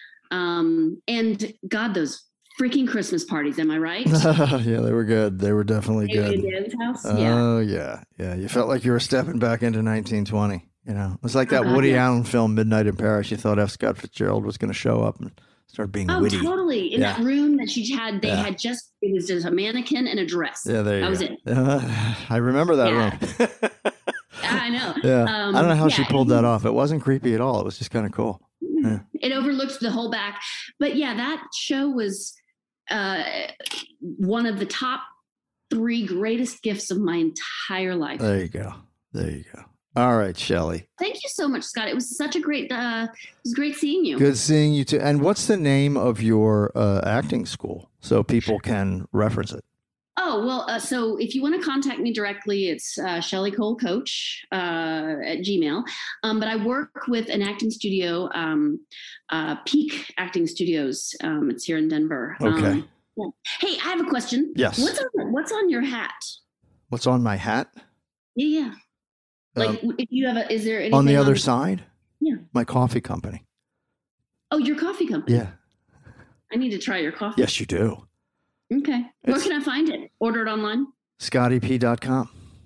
Um, and God, those freaking Christmas parties. Am I right? Yeah, they were good. They were definitely good. Dan's house? Yeah. Oh, yeah. Yeah. You felt like you were stepping back into nineteen twenty. You know, it was like that Uh-huh, Woody yeah. Allen film, Midnight in Paris. You thought F. Scott Fitzgerald was going to show up and start being Oh, witty. totally. In Yeah. that room that she had, they Yeah. had just, it was just a mannequin and a dress. Yeah, there you that go. was it. Uh, I remember that Yeah. room. I know. Yeah. Um, I don't know how she yeah, pulled that off. It wasn't creepy at all. It was just kind of cool. Yeah. It overlooked the whole back. But yeah, that show was uh, one of the top three greatest gifts of my entire life. There you go. There you go. All right, Shelley. Thank you so much, Scott. It was such a great, uh, it was great seeing you. Good seeing you too. And what's the name of your uh, acting school so people can reference it? Oh, well, uh, so if you want to contact me directly, it's uh, Shelley Cole Coach uh, at Gmail. Um, but I work with an acting studio, um, uh, Peak Acting Studios. Um, it's here in Denver. Okay. Um, yeah. Hey, I have a question. Yes. What's on, what's on your hat? What's on my hat? Yeah, yeah. Like, Um, if you have a, is there anything on the other on- side? Yeah. My coffee company. Oh, your coffee company. Yeah. I need to try your coffee. Yes, you do. Okay. Where It's- can I find it? Order it online? Scotty P dot com.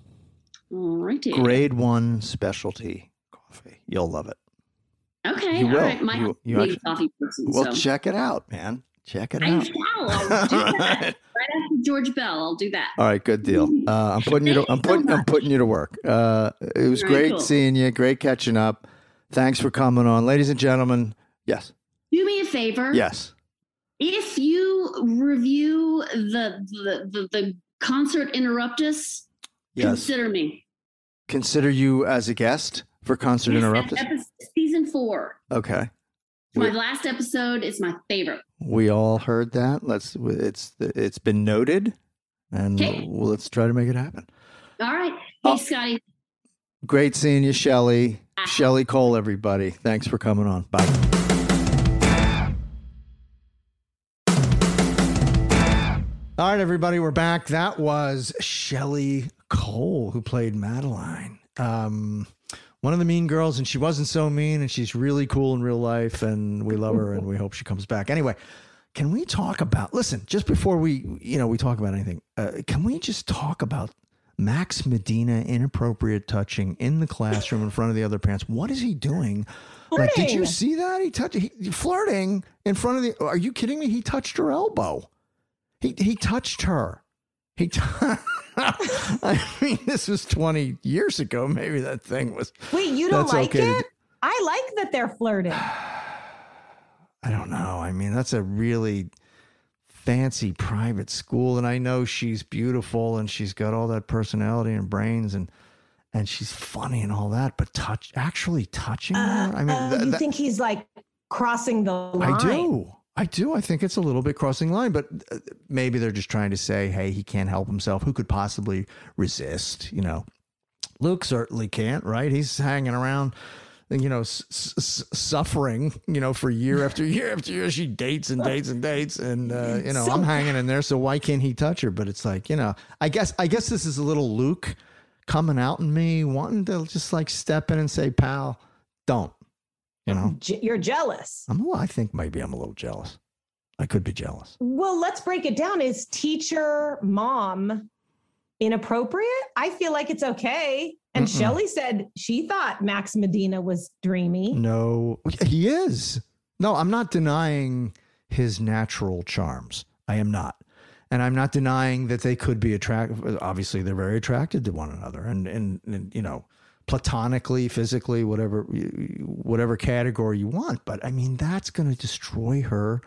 All righty. Grade one specialty coffee. You'll love it. Okay. You all will. right. My You- you big actually- coffee person. Well, so. check it out, man. Check it I out. shall. I'll do that. Right after George Bell, I'll do that. All right, good deal. Uh, I'm putting you to I'm Thank you so putting I'm much. putting you to work. Uh, it was All right, great cool. seeing you. Great catching up. Thanks for coming on, ladies and gentlemen. Yes, Do me a favor. yes. If you review the the the, the concert Interruptus, Yes. consider me. Consider you as a guest for Concert Yes, Interruptus. epi- Season four. Okay. My We, last episode is my favorite. we all heard that. Let's. It's it's been noted, and Okay. well, let's try to make it happen. All right. Hey, Oh. Scotty. Great seeing you, Shelley. Ah. Shelley Cole, everybody. Thanks for coming on. Bye. All right, everybody, we're back. That was Shelley Cole, who played Madeline. Um, one of the mean girls, and she wasn't so mean, and she's really cool in real life, and we love her, and we hope she comes back. Anyway, can we talk about, listen, just before we, you know, we talk about anything, uh, can we just talk about Max Medina inappropriate touching in the classroom in front of the other parents? What is he doing? Like, did you Flirting. see that? He touched, he, flirting in front of the, are you kidding me? He touched her elbow. He he touched her. He. T- I mean, this was twenty years ago. Maybe that thing was. Wait, you don't That's like okay to it? I like that they're flirting. I don't know. I mean, that's a really fancy private school, and I know she's beautiful and she's got all that personality and brains, and and she's funny and all that, but touch actually touching Uh, her. I mean, uh, th- you that- think he's like crossing the line? I do. I do. I think it's a little bit crossing the line, but uh, maybe they're just trying to say, hey, he can't help himself. Who could possibly resist? You know, Luke certainly can't, right? He's hanging around, you know, s- s- suffering, you know, for year after year after year. She dates and dates and dates. And, uh, you know, So- I'm hanging in there. So why can't he touch her? But it's like, you know, I guess, I guess this is a little Luke coming out in me, wanting to just like step in and say, pal, don't. You know, Je- You're jealous. I'm a little, I think maybe I'm a little jealous. I could be jealous. Well, let's break it down. Is teacher mom inappropriate? I feel like it's okay. And Mm-mm. Shelley said she thought Max Medina was dreamy. No, he is. No, I'm not denying his natural charms. I am not. And I'm not denying that they could be attractive. Obviously, they're very attracted to one another. And, and, and you know, platonically, physically, whatever, whatever category you want. But I mean, that's going to destroy her,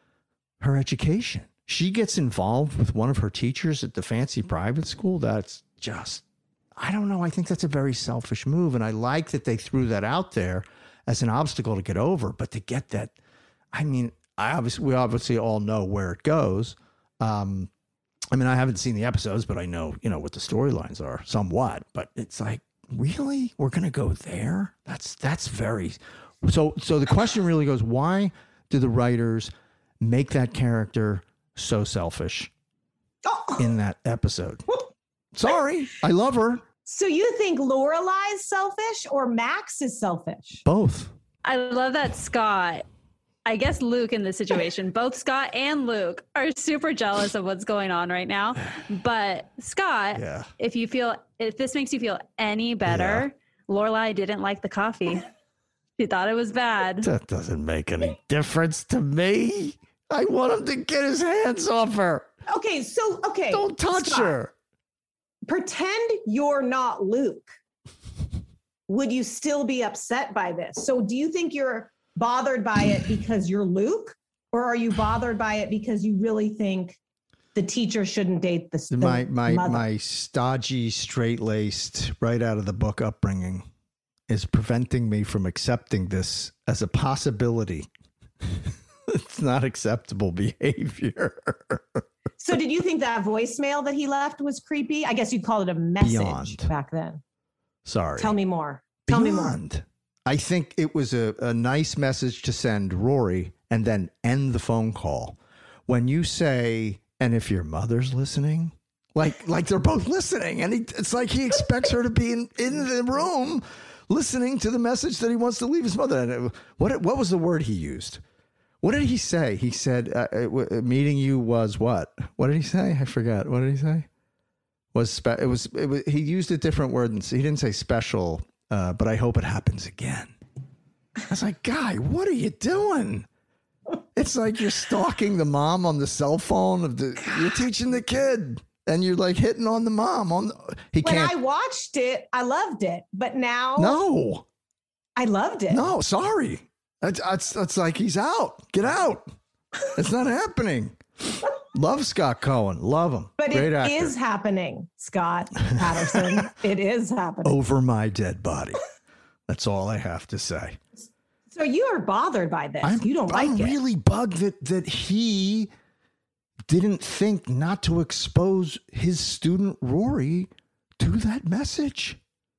her education. She gets involved with one of her teachers at the fancy private school. That's just, I don't know. I think that's a very selfish move. And I like that they threw that out there as an obstacle to get over, but to get that, I mean, I obviously, we obviously all know where it goes. Um, I mean, I haven't seen the episodes, but I know, you know, what the storylines are somewhat, but it's like, really, we're going to go there? That's, that's very, so, so the question really goes, why do the writers make that character so selfish Oh, in that episode? Sorry, I love her. so you think Lorelai's selfish or Max is selfish? Both. I love that Scott, I guess Luke in this situation, both Scott and Luke are super jealous of what's going on right now. But Scott, Yeah. if you feel, if this makes you feel any better, Lorelai didn't like the coffee. She thought it was bad. That doesn't make any difference to me. I want him to get his hands off her. Okay, so okay. Don't touch Scott, her. Pretend you're not Luke. Would you still be upset by this? So do you think you're bothered by it because you're Luke? Or are you bothered by it because you really think the teacher shouldn't date the, the My my mother? my stodgy, straight laced, right out of the book upbringing is preventing me from accepting this as a possibility. It's not acceptable behavior. So did you think that voicemail that he left was creepy? I guess you'd call it a message Beyond. back then. Sorry. Tell me more. Tell me more. Beyond. I think it was a, a nice message to send Rory and then end the phone call. When you say, and if your mother's listening, like like they're both listening, and he, it's like he expects her to be in, in the room listening to the message that he wants to leave his mother. And it, what what was the word he used? What did he say? He said, uh, it, w- meeting you was what? What did he say? I forgot. What did he say? Was spe- it was it was he used a different word, and he didn't say special, uh, but I hope it happens again. I was like, guy, what are you doing? It's like you're stalking the mom on the cell phone of the you're teaching the kid, and you're like hitting on the mom on the, he When can't I watched it, I loved it. But now no I loved it. no sorry that's, that's that's like he's out, get out, it's not happening. Love Scott Cohen, love him, But great it actor. is happening, Scott Patterson. It is happening. Over my dead body. That's all I have to say. So you are bothered by this. I'm, you don't like I'm it. really bugged that that he didn't think not to expose his student Rory to that message.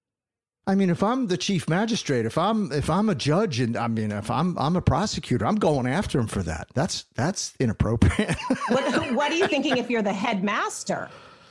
I mean, if I'm the chief magistrate, if I'm if I'm a judge, and I mean, if I'm I'm a prosecutor, I'm going after him for that. That's that's inappropriate. what, what are you thinking if you're the headmaster?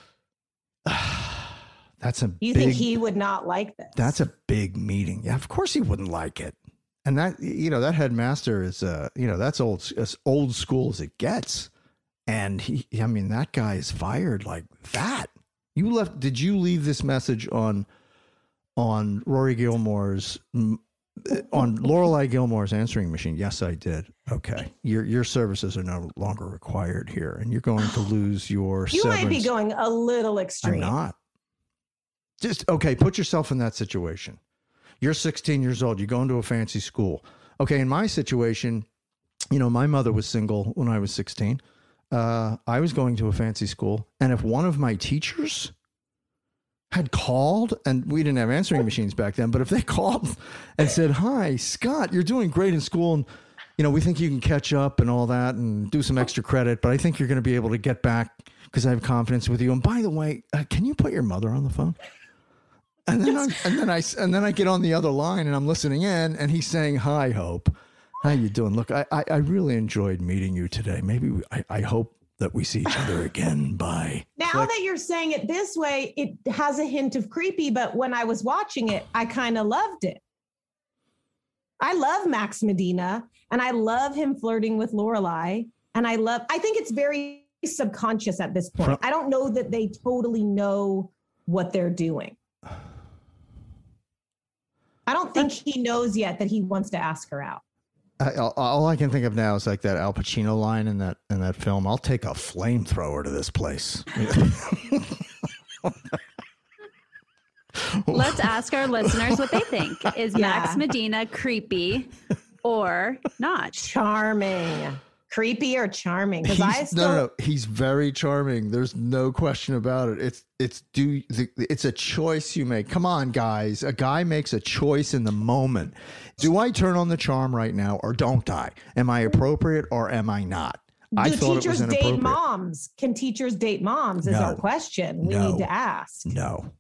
That's a You big, think he would not like this? That's a big meeting. Yeah, of course he wouldn't like it. And that, you know, that headmaster is, uh, you know, that's old, as old school as it gets. And he, I mean, that guy is fired like that. You left, did you leave this message on, on Rory Gilmore's, mm, on Lorelai Gilmore's answering machine? Yes, I did. Okay. Your, your services are no longer required here, and you're going to lose your you severance. might be going a little extreme. I'm not. Just, okay, put yourself in that situation. You're sixteen years old. You go into a fancy school. Okay, in my situation, you know, my mother was single when I was sixteen. uh, I was going to a fancy school, and if one of my teachers had called, and we didn't have answering machines back then, but if they called and said, "Hi, Scott, you're doing great in school, and you know we think you can catch up and all that, and do some extra credit, but I think you're going to be able to get back because I have confidence with you. And by the way, uh, can you put your mother on the phone?" And then, I, and then I, and then I get on the other line and I'm listening in, and he's saying, "Hi, Hope, how you doing? Look, I, I, I really enjoyed meeting you today. Maybe we, I, I hope that we see each other again. Bye." Now Click. that you're saying it this way, it has a hint of creepy, but when I was watching it, I kind of loved it. I love Max Medina, and I love him flirting with Lorelai, and I love, I think it's very subconscious at this point. From- I don't know that they totally know what they're doing. I don't think he knows yet that he wants to ask her out. I, all, all I can think of now is like that Al Pacino line in that in that film. I'll take a flamethrower to this place. Let's ask our listeners what they think. Is Yeah. Max Medina creepy or not? Charming. Creepy or charming? Because I He's- still, no, no, no, he's very charming. There's no question about it. It's it's do it's a choice you make. Come on, guys. A guy makes a choice in the moment. Do I turn on the charm right now or don't I? Am I appropriate or am I not? I do thought it was teachers date inappropriate. moms? Can teachers date moms is No. our question we No. need to ask. No.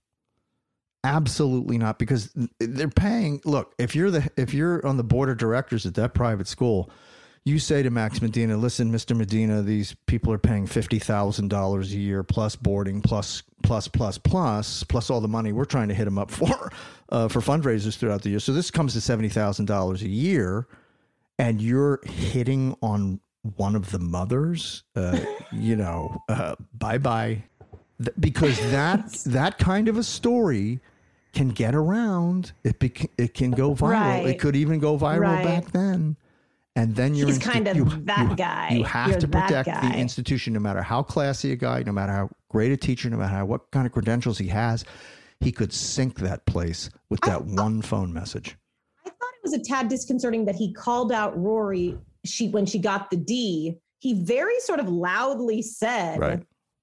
Absolutely not, because they're paying. Look, if you're the if you're on the board of directors at that private school, you say to Max Medina, "Listen, Mister Medina, these people are paying fifty thousand dollars a year plus boarding, plus plus plus plus plus all the money we're trying to hit them up for uh, for fundraisers throughout the year. So this comes to seventy thousand dollars a year, and you're hitting on one of the mothers. Uh, you know, uh, bye bye." Th- because that that kind of a story can get around. It bec- it can go viral. Right. It could even go viral Right. back then. And then you're He's insti- kind of you, that you- guy. You have You're to that protect guy. the institution, no matter how classy a guy, no matter how great a teacher, no matter how, what kind of credentials he has. He could sink that place with that one phone message. I thought it was a tad disconcerting that he called out Rory. She when she got the D, he very sort of loudly said, Right.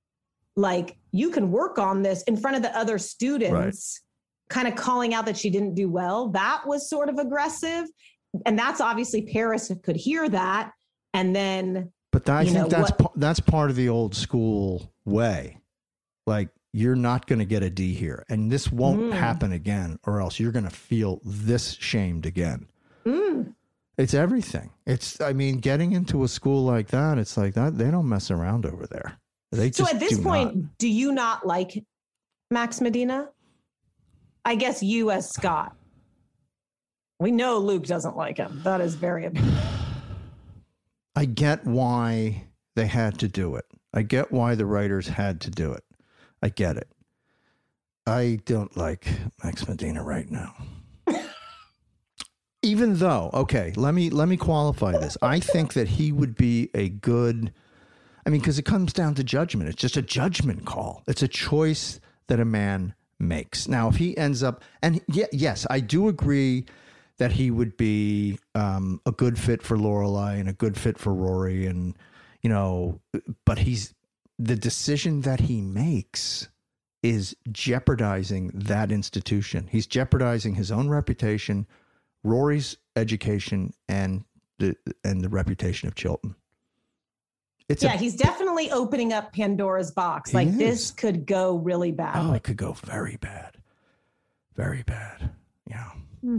like, "You can work on this" in front of the other students, kind of calling out that she didn't do well. That was sort of aggressive. And that's obviously Paris could hear that. And then, But I you think know, that's what- pa- that's part of the old school way. Like, you're not going to get a D here, and this won't Mm. happen again, or else you're going to feel this shamed again. mm, It's everything. It's, I mean, getting into a school like that, it's like that. They don't mess around over there. They so just at this do point, not. do you not like Max Medina? I guess you as Scott. We know Luke doesn't like him. That is very I get why they had to do it. I get why the writers had to do it. I get it. I don't like Max Medina right now. Even though, okay, let me let me qualify this. I think that he would be a good, I mean, because it comes down to judgment. It's just a judgment call. It's a choice that a man makes. Now, if he ends up, and yeah, yes, I do agree that he would be um, a good fit for Lorelai and a good fit for Rory, and you know, but he's the decision that he makes is jeopardizing that institution. He's jeopardizing his own reputation, Rory's education, and the and the reputation of Chilton. It's yeah, a, he's definitely opening up Pandora's box. He Like is. this could go really bad. oh, it could go very bad, very bad. Yeah,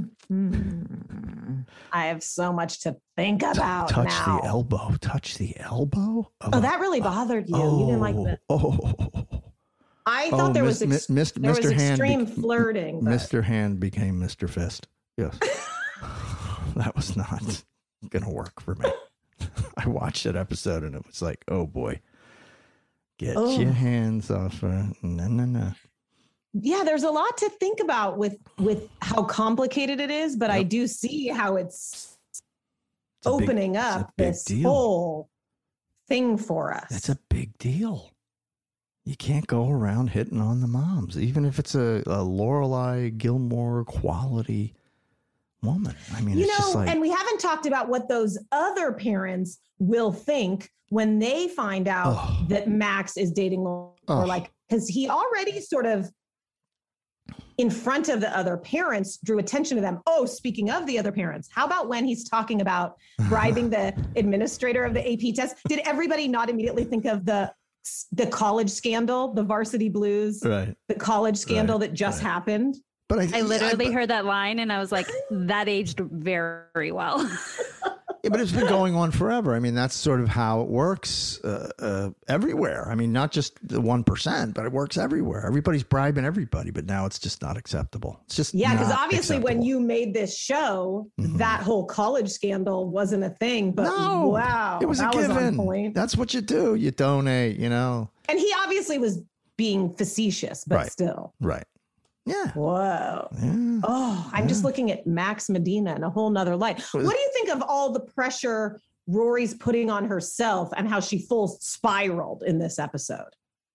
I have so much to think about touch now. the elbow. Touch the elbow. of Oh, a- that really bothered you. You didn't like that. Oh, I oh, thought there was Mis- ex- Mis- there was Mister Hand extreme bec- flirting. but- Mister Hand became Mister Fist. Yes, that was not gonna work for me. I watched that episode and it was like, oh boy, get Oh. your hands off her. No, no, no. Yeah, there's a lot to think about with with how complicated it is, but I Yep. do see how it's, It's a big- opening it's a up big this deal. whole thing for us. That's a big deal. You can't go around hitting on the moms, even if it's a, a Lorelai Gilmore quality woman. I mean, You it's just know, like, and we haven't talked about what those other parents will think when they find out Oh. that Max is dating Laura. Oh. Like, because he already sort of, in front of the other parents, drew attention to them. Oh, speaking of the other parents, how about when he's talking about bribing the administrator of the A P test? Did everybody not immediately think of the the college scandal, the Varsity Blues, right. the college scandal Right, that just right. happened? But I, I literally I, heard that line and I was like, that aged very well. Yeah, but it's been going on forever. I mean, that's sort of how it works uh, uh, everywhere. I mean, not just the one percent, but it works everywhere. Everybody's bribing everybody, but now it's just not acceptable. It's just Yeah, because not obviously when acceptable. you made this show, Mhm. that whole college scandal wasn't a thing. But No, wow, it was that a was on given. point. That's what you do. You donate, you know. And he obviously was being facetious, but Right. still. Right. Yeah. Whoa. Yeah. Oh, I'm just looking at Max Medina in a whole nother light. What do you think of all the pressure Rory's putting on herself and how she full spiraled in this episode?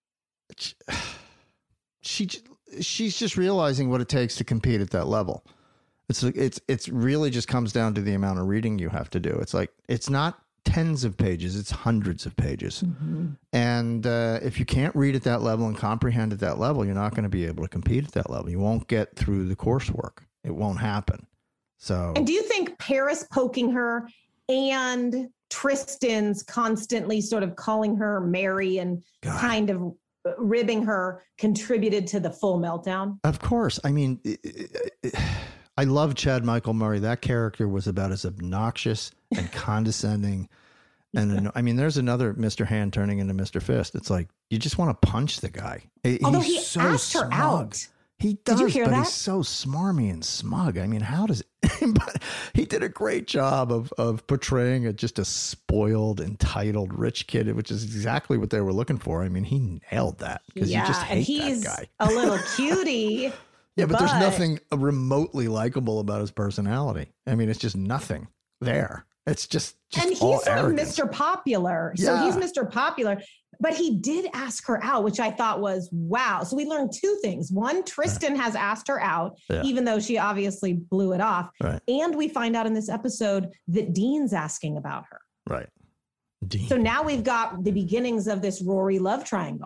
She she's just realizing what it takes to compete at that level. It's it's it's really just comes down to the amount of reading you have to do. It's like it's not tens of pages, it's hundreds of pages. Mm-hmm. And uh, if you can't read at that level and comprehend at that level, you're not going to be able to compete at that level. You won't get through the coursework. It won't happen. So And do you think Paris poking her and Tristan's constantly sort of calling her Mary and God. kind of ribbing her contributed to the full meltdown? Of course. I mean, it, it, it, I love Chad Michael Murray. That character was about as obnoxious and condescending. And I mean, there's another Mister Hand turning into Mister Fist. It's like, you just want to punch the guy. He- Although he's he so asked her smug. out. He does, you hear but that? he's so smarmy and smug. I mean, how does but he did a great job of of portraying a, just a spoiled, entitled, rich kid, which is exactly what they were looking for. I mean, he nailed that because you just and hate he's that guy. a little cutie. Yeah, but, there's but- nothing remotely likable about his personality. I mean, it's just nothing there. It's just, just and he's all sort of arrogance. Mister Popular. So Yeah. he's Mister Popular. But he did ask her out, which I thought was wow. So we learned two things. One, Tristan has asked her out, Yeah. even though she obviously blew it off. Right. And we find out in this episode that Dean's asking about her. Right. Dean. So now we've got the beginnings of this Rory love triangle.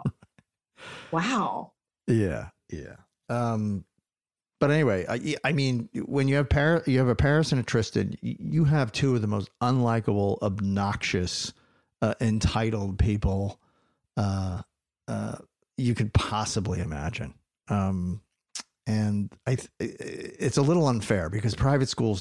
Wow. Yeah, yeah. Um, but anyway, I, I mean, when you have Par- you have a Paris and a Tristan, y- you have two of the most unlikable, obnoxious, uh, entitled people uh, uh, you could possibly imagine. Um, and I, th- it's a little unfair because private schools,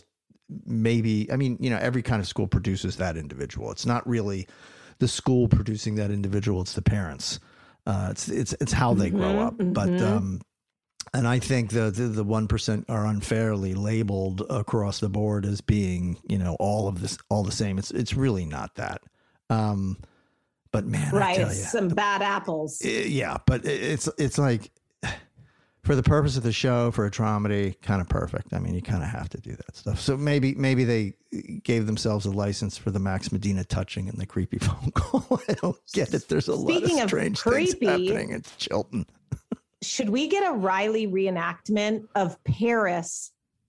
maybe, I mean, you know, every kind of school produces that individual. It's not really the school producing that individual; it's the parents. Uh, it's it's it's how they grow Mhm, up. But mhm. um, and I think the the the one percent are unfairly labeled across the board as being, you know, all of this all the same. It's it's really not that. Um, but man, I Right. tell you, Some bad apples. Eh, yeah, but it- it's it's like for the purpose of the show, for a dramedy, kind of perfect. I mean, you kind of have to do that stuff. So maybe maybe they gave themselves a license for the Max Medina touching and the creepy phone call. I don't get it. There's a Speaking lot of of strange creepy- things happening in Chilton. Should we get a Riley reenactment of Paris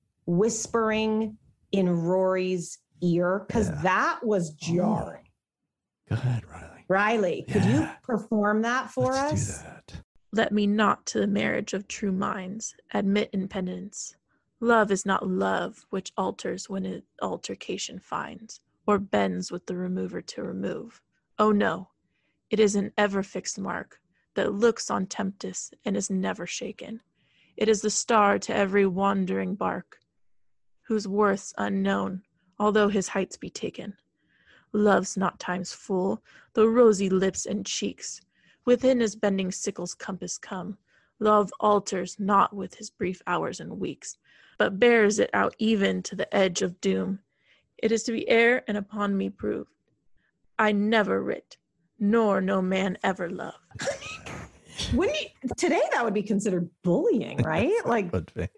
whispering in Rory's ear? Because Yeah. that was jarring. Go ahead, Riley. Riley, could you Yeah. perform that for Let's us? do that. Let me not to the marriage of true minds admit impedance. Love is not love which alters when it altercation finds, or bends with the remover to remove. Oh no, it is an ever fixed mark that looks on tempest and is never shaken. It is the star to every wandering bark, whose worth's unknown, although his heights be taken. Love's not time's fool, though rosy lips and cheeks within his bending sickle's compass come. Love alters not with his brief hours and weeks, but bears it out even to the edge of doom. It is to be ere and upon me proved. I never writ, nor no man ever loved. Wouldn't you, today that would be considered bullying, right? Like Would be.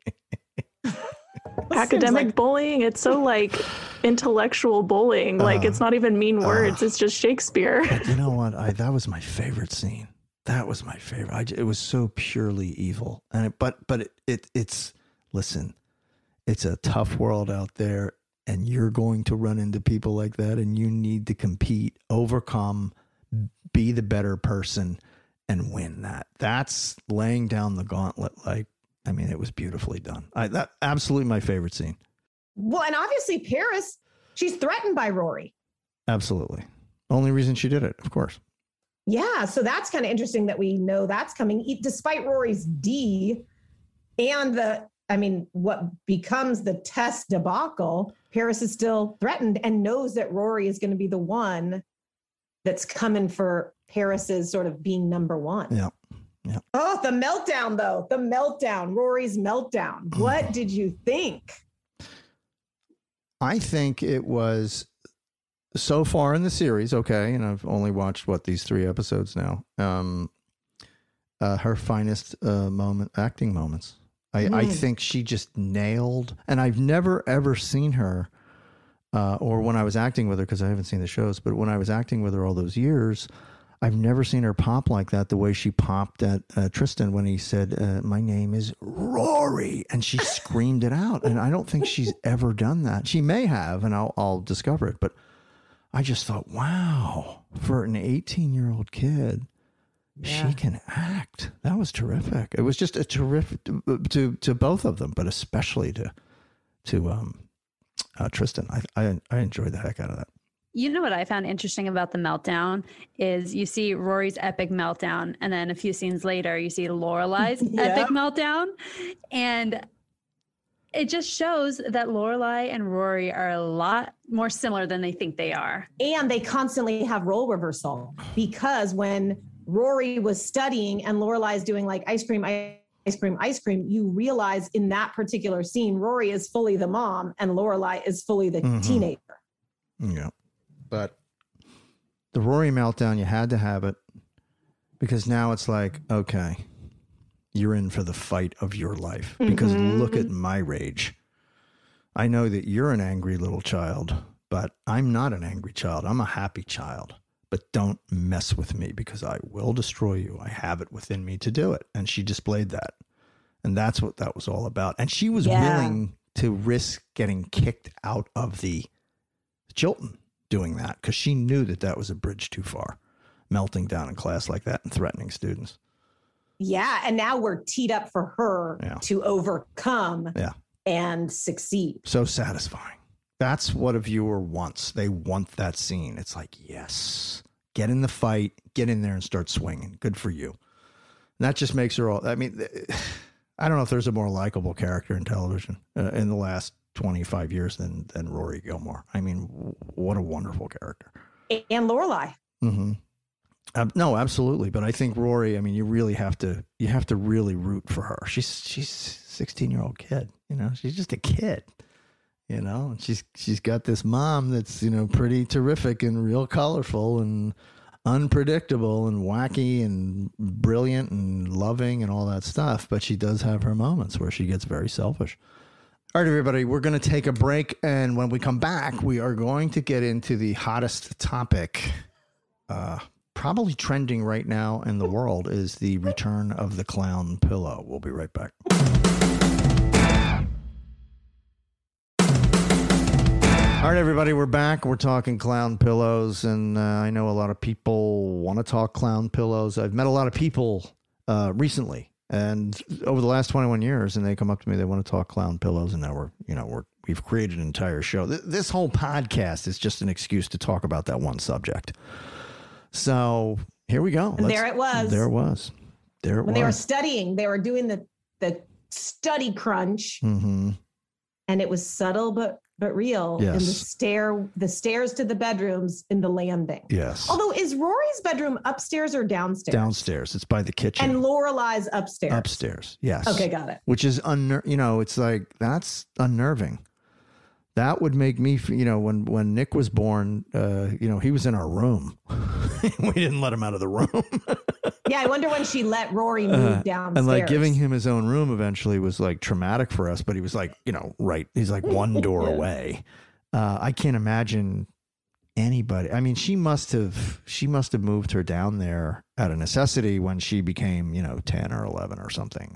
Academic like- bullying, it's so like intellectual bullying. Like Uh, it's not even mean words, uh, it's just Shakespeare. You know what? I that was my favorite scene. That was my favorite. I, j- it was so purely evil, and it, but but it, it it's listen. it's a tough world out there, and you're going to run into people like that, and you need to compete, overcome, be the better person, and win that. That's laying down the gauntlet. Like, I mean, it was beautifully done. I, that absolutely my favorite scene. Well, and obviously Paris, she's threatened by Rory. Absolutely. Only reason she did it, of course. Yeah, so that's kind of interesting that we know that's coming, E- despite Rory's D and the, I mean, what becomes the test debacle. Paris is still threatened and knows that Rory is going to be the one that's coming for Paris's sort of being number one. Yeah. Yeah. Oh, the meltdown, though. The meltdown, Rory's meltdown. What did you think? I think it was so far in the series, okay, and I've only watched, what, these three episodes now, um, uh, her finest uh, moment, acting moments. I, mm. I think she just nailed, and I've never, ever seen her, uh, or when I was acting with her, because I haven't seen the shows, but when I was acting with her all those years, I've never seen her pop like that, the way she popped at uh, Tristan when he said, uh, my name is Rory, and she screamed it out. And I don't think she's ever done that. She may have, and I'll, I'll discover it. But I just thought, wow, for an eighteen-year-old kid, yeah. she can act. That was terrific. It was just a terrific, to to, to both of them, but especially to to um, uh, Tristan. I, I I enjoyed the heck out of that. You know what I found interesting about the meltdown is you see Rory's epic meltdown, and then a few scenes later, you see Lorelai's yeah. epic meltdown, and it just shows that Lorelai and Rory are a lot more similar than they think they are. And they constantly have role reversal, because when Rory was studying and Lorelai's doing like ice cream, ice cream, ice cream, you realize in that particular scene, Rory is fully the mom and Lorelai is fully the mm-hmm. teenager. Yeah. But the Rory meltdown, you had to have it, because now it's like, okay, you're in for the fight of your life, because mm-hmm. look at my rage. I know that you're an angry little child, but I'm not an angry child. I'm a happy child. But don't mess with me, because I will destroy you. I have it within me to do it. And she displayed that. And that's what that was all about. And she was yeah. willing to risk getting kicked out of the Chilton doing that, because she knew that that was a bridge too far, melting down in class like that and threatening students. Yeah. And now we're teed up for her yeah. to overcome yeah. and succeed. So satisfying. That's what a viewer wants. They want that scene. It's like, yes, get in the fight, get in there and start swinging. Good for you. And that just makes her all, I mean, I don't know if there's a more likable character in television uh, in the last twenty-five years than, than Rory Gilmore. I mean, what a wonderful character. And Lorelai. Mm-hmm. Um, no, absolutely. But I think Rory, I mean, you really have to, you have to really root for her. She's, she's a sixteen year old kid, you know, she's just a kid, you know, and she's, she's got this mom that's, you know, pretty terrific and real colorful and unpredictable and wacky and brilliant and loving and all that stuff. But she does have her moments where she gets very selfish. All right, everybody, we're going to take a break. And when we come back, we are going to get into the hottest topic, uh, probably trending right now in the world, is the return of the clown pillow. We'll be right back. All right, everybody, we're back. We're talking clown pillows. And uh, I know a lot of people want to talk clown pillows. I've met a lot of people uh, recently and over the last twenty-one years, and they come up to me, they want to talk clown pillows, and now we're, you know, we're, we've created an entire show. Th- this whole podcast is just an excuse to talk about that one subject. So here we go. And Let's, there it was. There it was. There it when was. they were studying, they were doing the, the study crunch, mm-hmm. and it was subtle, but but real. Yes. And the stair, the stairs to the bedrooms in the landing. Yes. Although, is Rory's bedroom upstairs or downstairs? Downstairs. It's by the kitchen. And Lorelai's upstairs. Upstairs. Yes. Okay, got it. Which is unner- you know, it's like, that's unnerving. That would make me, you know, when, when Nick was born, uh, you know, he was in our room. We didn't let him out of the room. Yeah, I wonder when she let Rory move uh, downstairs. And like giving him his own room eventually was like traumatic for us, but he was like, you know, right. He's like one door yeah. away. Uh, I can't imagine anybody. I mean, she must have, she must have moved her down there out of necessity when she became, you know, ten or eleven or something.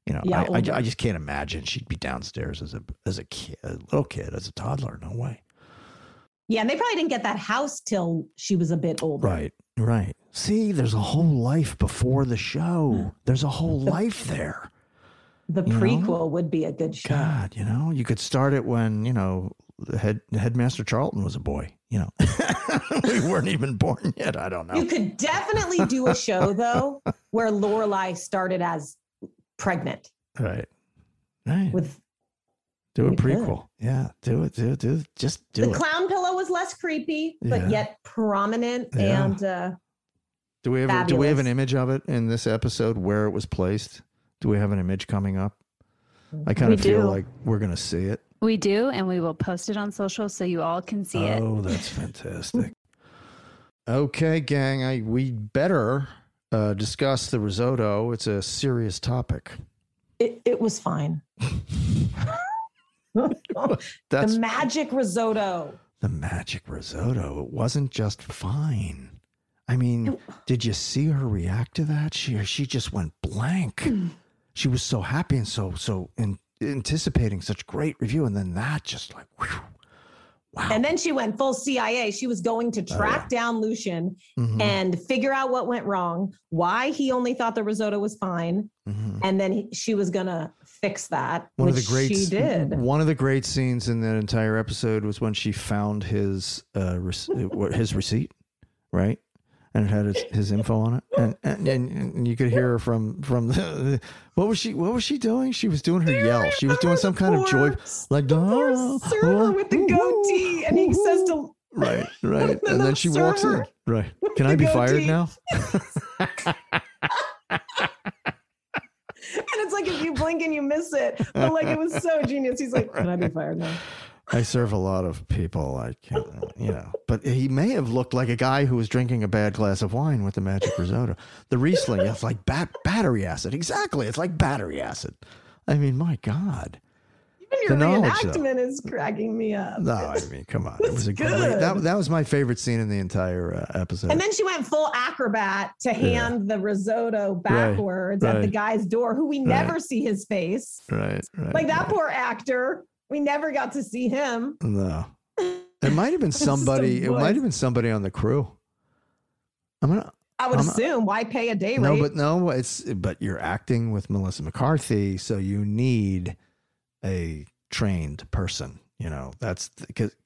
You know, Yeah, I, I, older. I just can't imagine she'd be downstairs as a as a kid, a little kid, as a toddler. No way. Yeah, and they probably didn't get that house till she was a bit older. Right, right. See, there's a whole life before the show. There's a whole life there. The You know? prequel would be a good show. God, you know, you could start it when, you know, the head headmaster Charlton was a boy, you know. We weren't even born yet. I don't know. You could definitely do a show though where Lorelai started as pregnant Right. Right. with do a you could. prequel. Yeah. Do it. Do it. Do it. Just do the it. clown pillow was less creepy, but Yeah. yet prominent Yeah. and uh Do we have do we have an fabulous. image of it in this episode where it was placed? Do we have an image coming up? I kind We of feel do. like we're gonna see it. We do, and we will post it on social so you all can see it. Oh, that's fantastic. Okay, gang, I we better uh, discuss the risotto. It's a serious topic. it, it was fine. That's The magic risotto. the magic risotto. It wasn't just fine. I mean, did you see her react to that? She she just went blank. She was so happy and so so in, anticipating such great review, and then that just like, whew, wow. And then she went full C I A. She was going to track Oh, down Lucian Mhm, and figure out what went wrong, why he only thought the risotto was fine, mhm. and then he, she was going to fix that, One which of the great she did. One of the great scenes in that entire episode was when she found his uh rec- what- his receipt, right? And it had his, his info on it, and, and and and you could hear her from from the, what was she what was she doing? She was doing her yell. She was doing some kind of joy, like The poor "Oh, server oh, with the ooh, goatee, and he says to right, right, the and then she walks in. server Right, with can I the be fired goatee. now? and it's like if you blink and you miss it. But like it was so genius. He's like, "Can I be fired now?" I serve a lot of people. I can't, you know, but he may have looked like a guy who was drinking a bad glass of wine with the magic risotto. The Riesling, it's like bat- battery acid. Exactly. It's like battery acid. I mean, my God. Even your The knowledge, though. reenactment is cracking me up. No, I mean, come on. It was a great, good. that, that was my favorite scene in the entire uh, episode. And then she went full acrobat to hand the risotto backwards at the right. guy's door, who we never see his face. right, right. Like that right. poor actor, we never got to see him. No. It might have been It's just a somebody, it voice. might have been somebody on the crew. I'm going to, I would I'm- assume. Why pay a day rate? No, but no, it's but you're acting with Melissa McCarthy, so you need a trained person. You know, that's because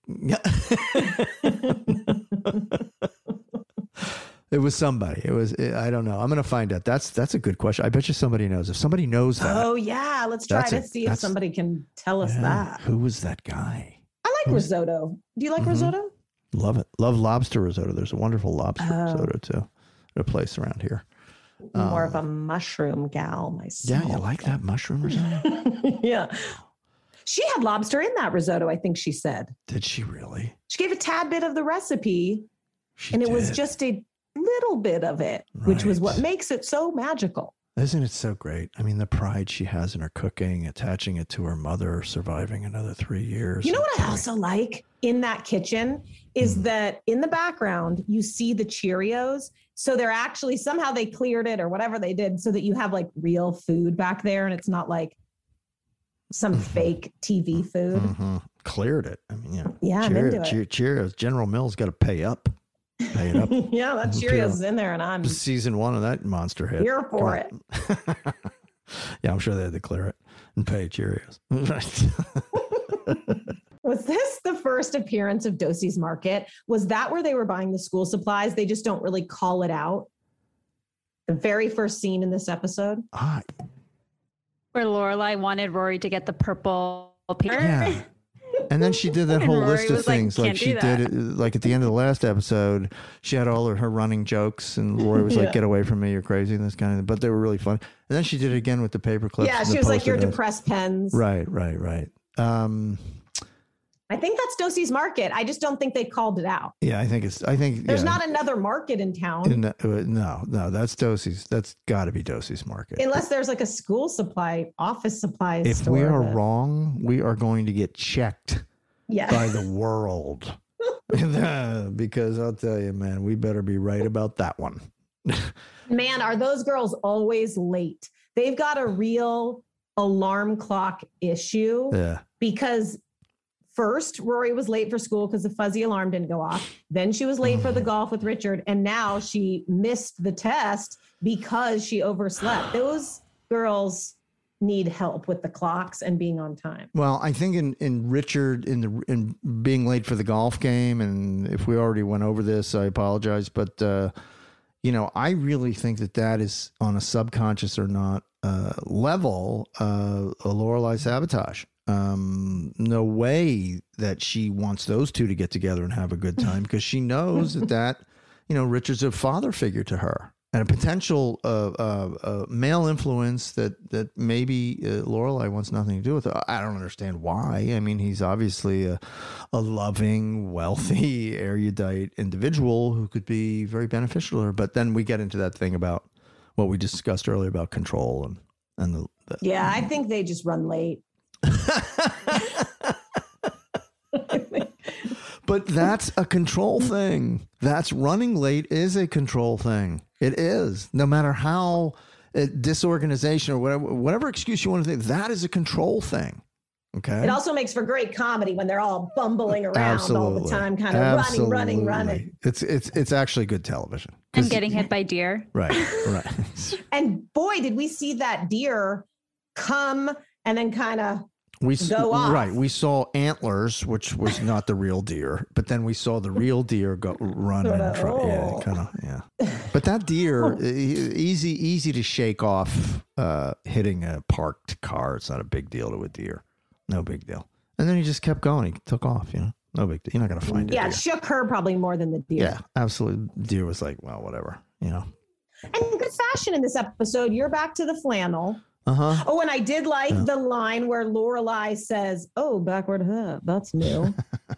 it was somebody. It was I don't know. I'm gonna find out. That's that's a good question. I bet you somebody knows. If somebody knows that, oh yeah, let's try That's to a- see if that's- somebody can tell us yeah, that. who was that guy? I like who's- risotto. Do you like Mhm. risotto? Love it. Love lobster risotto. There's a wonderful lobster Oh. risotto too. At a place around here. More Um, of a mushroom gal myself. Yeah, you like that mushroom risotto? Yeah. She had lobster in that risotto, I think she said. Did she really? She gave a tad bit of the recipe, She and it was did. just a little bit of it, which was what Right. makes it so magical. Isn't it so great? I mean, the pride she has in her cooking, attaching it to her mother, surviving another three years. You know what I and- also like in that kitchen is Mm. that in the background, you see the Cheerios. So they're actually somehow they cleared it or whatever they did so that you have like real food back there and it's not like some Mhm. fake T V food. Mhm. Cleared it. I mean, yeah. Yeah, I'm Cheer- into Cheer- Cheerios. General Mills got to pay up. Pay it up. it. Yeah, that Mhm. Cheerios is in there and I'm Season one of that monster hit. here for it. Yeah, I'm sure they had to clear it and pay Cheerios. Was this the first appearance of Dosey's Market? Was that where they were buying the school supplies? They just don't really call it out. The very first scene in this episode. ah, Where Lorelai wanted Rory to get the purple paper. yeah. And then she did that And whole Rory list of was like, things. Like, "Can't she do did that." it, like at the end of the last episode, she had all of her running jokes, and Rory was Yeah. like, "Get away from me, you're crazy," and this kind of. But they were really fun. And then she did it again with the paper clips. Yeah, and she the was like, Post-it "You're notes. depressed pens." Right, right, right. Um, I think that's Dosey's Market. I just don't think they called it out. yeah, I think it's. I think There's yeah. not another market in town In, uh, no, no, that's Dosey's. That's got to be Dosey's Market. unless there's like a school supply, office supplies If store. we are that- wrong, we are going to get checked yeah. by the world. Because I'll tell you, man, we better be right about that one. Man, are those girls always late? They've got a real alarm clock issue Yeah. because first Rory was late for school because the fuzzy alarm didn't go off. Then she was late for the golf with Richard. And now she missed the test because she overslept. Those girls need help with the clocks and being on time. Well, I think in, in Richard in the in being late for the golf game, and if we already went over this, I apologize, but uh, you know, I really think that that is on a subconscious or not uh, level uh, a Lorelai sabotage. Um, no way that she wants those two to get together and have a good time because she knows that that you know Richard's a father figure to her. And a potential uh, uh, uh, male influence that that maybe uh, Lorelai wants nothing to do with. I don't understand why. I mean, he's obviously a, a loving, wealthy, erudite individual who could be very beneficial to her. But then we get into that thing about what we discussed earlier about control and and the, the Yeah, I think they just run late. But that's a control thing. That's running late is a control thing. It is. No matter how uh, disorganization or whatever, whatever excuse you want to think, that is a control thing. Okay. It also makes for great comedy when they're all bumbling around Absolutely. all the time, kind of Absolutely. running, running, running. It's it's it's actually good television. And 'Cause- getting hit by deer. Right. Right. And boy, did we see that deer come and then kind of We s- go off. right. We saw antlers, which was not the real deer, but then we saw the real deer go run in Sorta, front. Yeah, oh. kind of. Yeah. But that deer, e- easy, easy to shake off. Uh, hitting a parked car, it's not a big deal to a deer. No big deal. And then he just kept going. He took off. You know, no big deal. You're not gonna find it. Yeah, it shook her probably more than the deer. Yeah, absolutely. Deer was like, well, whatever. You know. And good fashion in this episode. You're back to the flannel. Uh huh. Oh, and I did like Yeah. the line where Lorelai says, "Oh, backward hat. That's new."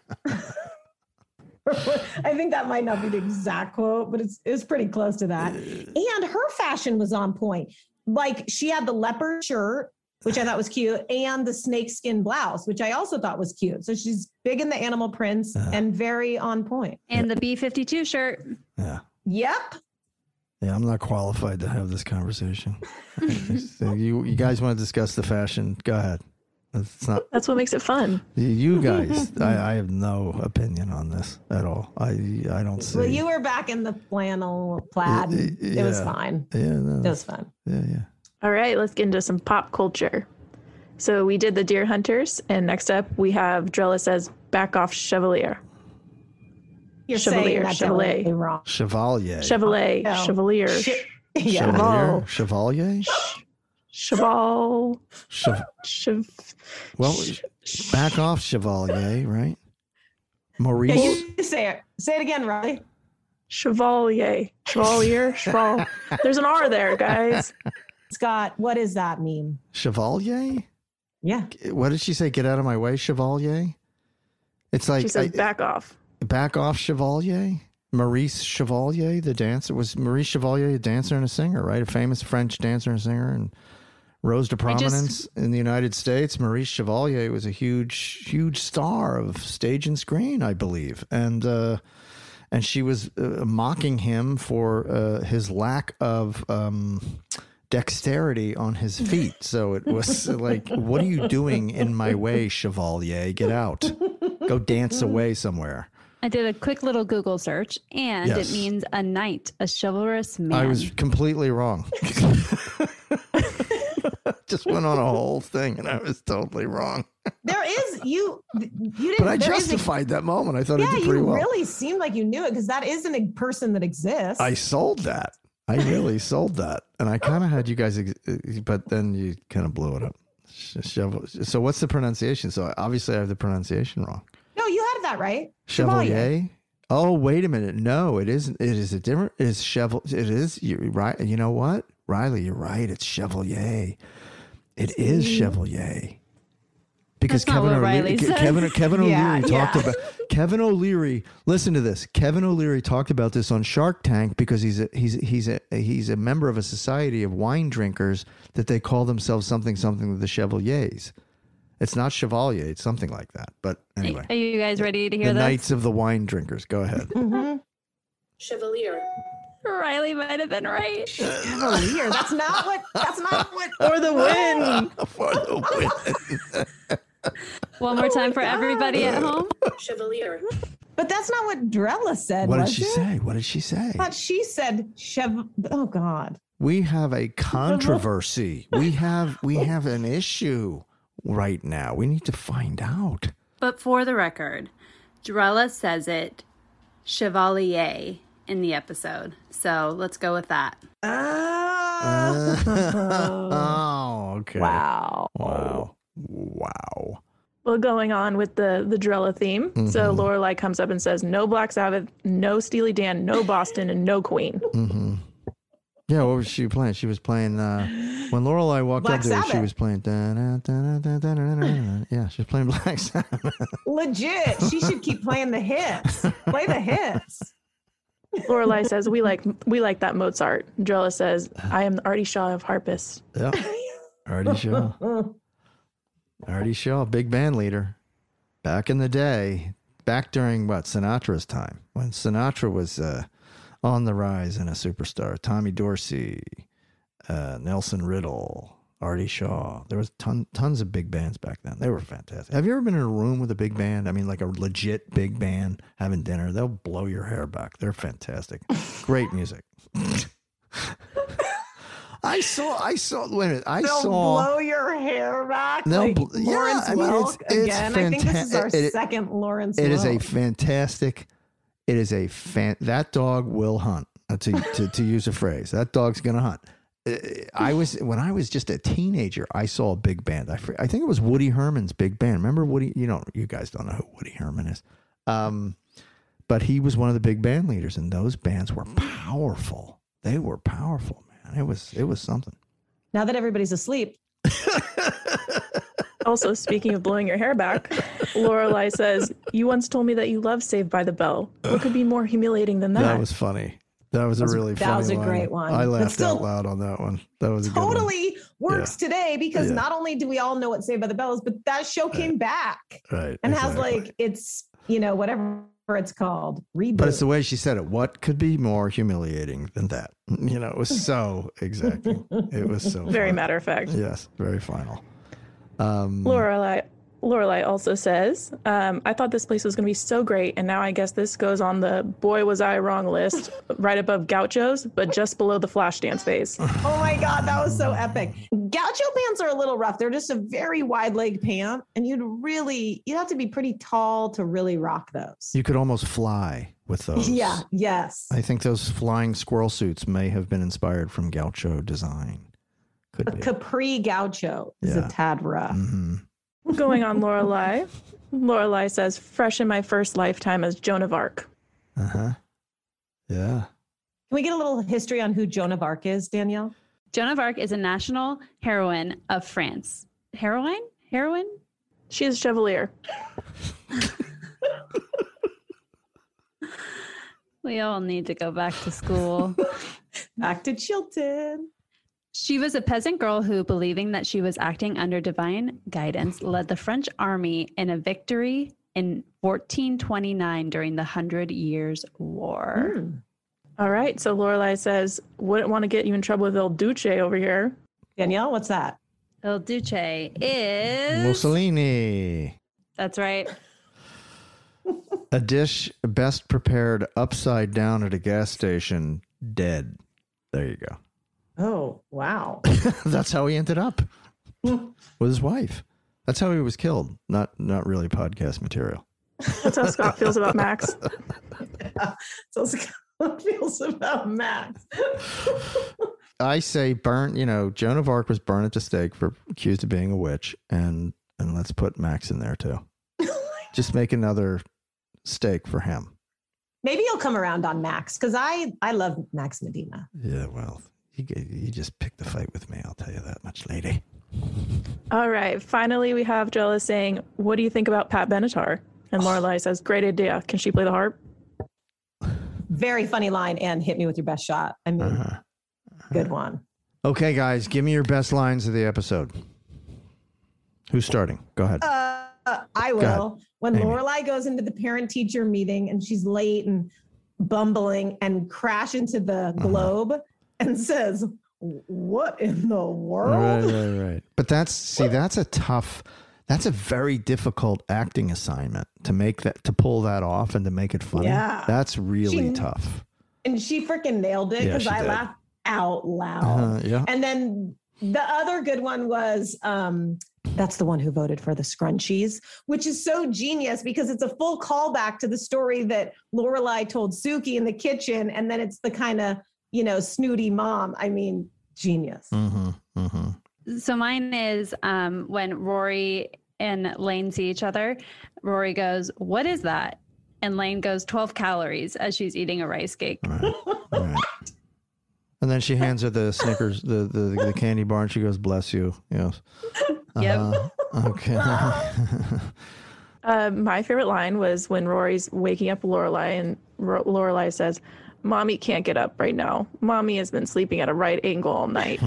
I think that might not be the exact quote, but it's it's pretty close to that. And her fashion was on point. Like she had the leopard shirt, which I thought was cute, and the snakeskin blouse, which I also thought was cute. So she's big in the animal prints Uh-huh. and very on point. And the B fifty-two shirt. Yeah. Yep. Yeah, I'm not qualified to have this conversation. So you, you guys want to discuss the fashion? Go ahead. It's not That's what makes it fun. you guys. I, I have no opinion on this at all. I I don't see. Well, you were back in the flannel plaid. Y- y- It was yeah. fine. yeah, no, It was fun. yeah, yeah. All right, let's get into some pop culture. So we did the Deer Hunters, and next up we have Drella says back off Chevalier. You're Chevalier, saying that Chevalier. definitely wrong. Chevalier. Chevalier, Oh. Chevalier, Che- yeah. Chevalier. Chevalier. Cheval, Chev- Chev, well, back off, Chevalier. Right. Maurice. Yeah, you say it. Say it again, Riley. Chevalier, Chevalier, Cheval. There's an R there, guys. Scott, what does that mean? Chevalier. Yeah. What did she say? Get out of my way, Chevalier. It's like She says I- back off. Back off, Chevalier. Maurice Chevalier, the dancer. Was Maurice Chevalier a dancer and a singer, right? A famous French dancer and singer, and rose to I just- prominence in the United States. Maurice Chevalier was a huge, huge star of stage and screen, I believe, and uh, and she was uh, mocking him for uh, his lack of um, dexterity on his feet. So it was like, "What are you doing in my way, Chevalier? Get out! Go dance away somewhere." I did a quick little Google search, and Yes. it means a knight, a chivalrous man. I was completely wrong. Just went on a whole thing, and I was totally wrong. There is you you didn't But I there is a- justified that moment. I thought I yeah, did pretty you well. really seemed like you knew it because that isn't a person that exists. I sold that. I really sold that, and I kind of had you guys, ex- but then you kind of blew it up. Sh- Cheval- So what's the pronunciation? So obviously I have the pronunciation wrong. no, you had that right. Chevalier. Oh, wait a minute. No, it isn't. It is a different. It is cheval. It is. You're right. You know what, Riley? You're right. It's Chevalier. It is Chevalier. Because That's not Kevin what O'Leary, Riley Ke- said. Kevin Kevin Yeah, O'Leary talked yeah. about Kevin O'Leary. Listen to this. Kevin O'Leary talked about this on Shark Tank because he's a, he's he's a he's a member of a society of wine drinkers that they call themselves something something the Chevaliers. It's not Chevalier. It's something like that. But anyway, Are you guys ready to hear the this? Knights of the Wine Drinkers. Go ahead. Mhm. Chevalier, Riley might have been right. Chevalier. That's not what. That's not what. For the win. For the win. One more time for everybody at home. Chevalier. But that's not what Drella said. What did was she it? say? What did she say? I thought she said Chev. Oh God. We have a controversy. we have we have an issue right now. We need to find out. But for the record, Drella says it Chevalier in the episode. So let's go with that. Oh. Oh, okay. Wow. Wow. Wow. Well, going on with the the Drella theme. Mm-hmm. So Lorelai comes up and says, "No Black Sabbath, no Steely Dan, no Boston, and no Queen." Mm-hmm. Yeah, what was she playing? She was playing uh, when Lorelai walked Black up there. She Sabbath. was playing. Da, da, da, da, da, da, da, da. Yeah, she was playing Black Sabbath. Legit. She should keep playing the hits. Play the hits. Lorelai says, "We like we like that Mozart." Drella says, "I am the Artie Shaw of harpists." Yeah, Artie Shaw. Artie Shaw, big band leader. Back in the day, back during what Sinatra's time, when Sinatra was uh, on the rise and a superstar. Tommy Dorsey, uh, Nelson Riddle, Artie Shaw. There was ton, tons of big bands back then. They were fantastic. Have you ever been in a room with a big band? I mean, like a legit big band having dinner. They'll blow your hair back. They're fantastic. Great music. I saw. I saw. Wait a minute. I They'll saw. blow your hair back. They'll Like bl- yeah, Lawrence I mean, it's- Welk it's again. I think this is our fanta- it- second Lawrence It is a Welk. fantastic. It is a fan. That dog will hunt. uh, To to, to use a phrase, that dog's gonna hunt. Uh, I was when I was just a teenager. I saw a big band. I fr- I think it was Woody Herman's big band. Remember Woody? You know, you guys don't know who Woody Herman is. Um, but he was one of the big band leaders, and those bands were powerful. They were powerful, man. It was it was something. Now that everybody's asleep, Also, speaking of blowing your hair back, Lorelai says, "You once told me that you love Saved by the Bell. What could be more humiliating than that?" That was funny. That was a really that funny was a line. great one. I But laughed still- out loud on that one. That was a good one. totally works today because Yeah. not only do we all know what Saved by the Bell is, but that show came back Right. and has exactly. like it's you know whatever it's called reboot. But it's the way she said it. What could be more humiliating than that? You know, it was so exacting. It was so Very funny. matter of fact. Yes, very final. Um, Lorelai, Lorelai also says, um, "I thought this place was going to be so great, and now I guess this goes on the boy was I wrong list, right above Gauchos, but just below the Flashdance phase." Oh my God, that was so epic. Gaucho pants are a little rough. They're just a very wide leg pant, and you'd really you'd have to be pretty tall to really rock those. you could almost fly with those. Yeah. Yes. I think those flying squirrel suits may have been inspired from Gaucho design. Could A be. capri gaucho is Yeah. a tad rough. hmm Going on Lorelai, Lorelai says, "Fresh in my first lifetime as Joan of Arc." Uh huh. Yeah. Can we get a little history on who Joan of Arc is, Danielle? Joan of Arc is a national heroine of France. Heroine? Heroine? She is Chevalier. We all need to go back to school. Back to Chilton. She was a peasant girl who, believing that she was acting under divine guidance, led the French army in a victory in fourteen twenty-nine during the Hundred Years' War. Hmm. All right, so Lorelai says, "Wouldn't want to get you in trouble with Il Duce over here." Danielle, what's that? Il Duce is... Mussolini. That's right. A dish best prepared upside down at a gas station, dead. There you go. Oh, wow. That's how he ended up with his wife. That's how he was killed. Not not really podcast material. That's how Scott feels about Max. So Scott feels about Max. I say burn, you know, Joan of Arc was burned at the stake for accused of being a witch, and and let's put Max in there too. Just make another stake for him. Maybe you'll come around on Max because I I love Max Medina. Yeah, well, you, you just picked the fight with me. I'll tell you that much, lady. All right, finally we have Jella saying, "What do you think about Pat Benatar?" And Lorelai says, "Great idea. Can she play the harp?" Very funny line and hit me with your best shot. I mean, Uh-huh. good one. Okay, guys, give me your best lines of the episode. Who's starting? Go ahead. Uh, I ahead, will. When Amy. Lorelai goes into the parent teacher meeting and she's late and bumbling and crash into the globe and says, what in the world? Right, right, right. But that's, see, that's a tough, that's a very difficult acting assignment to make that, to pull that off and to make it funny. Yeah. That's really She- tough. And she freaking nailed it Yeah, because she I did. laughed out loud. Uh, yeah. And then the other good one was um, that's the one who voted for the scrunchies, which is so genius because it's a full callback to the story that Lorelai told Suki in the kitchen. And then it's the kind of, you know, snooty mom. I mean, genius. Mm-hmm, mm-hmm. So mine is um, when Rory and Lane see each other. Rory goes, "What is that?" And Lane goes, twelve calories as she's eating a rice cake. Right, right. And then she hands her the Snickers, the, the, the candy bar, and she goes, "Bless you." Yes. Yep. Uh, okay. Uh, my favorite line was when Rory's waking up Lorelai and Ro- Lorelai says, "Mommy can't get up right now. Mommy has been sleeping at a right angle all night."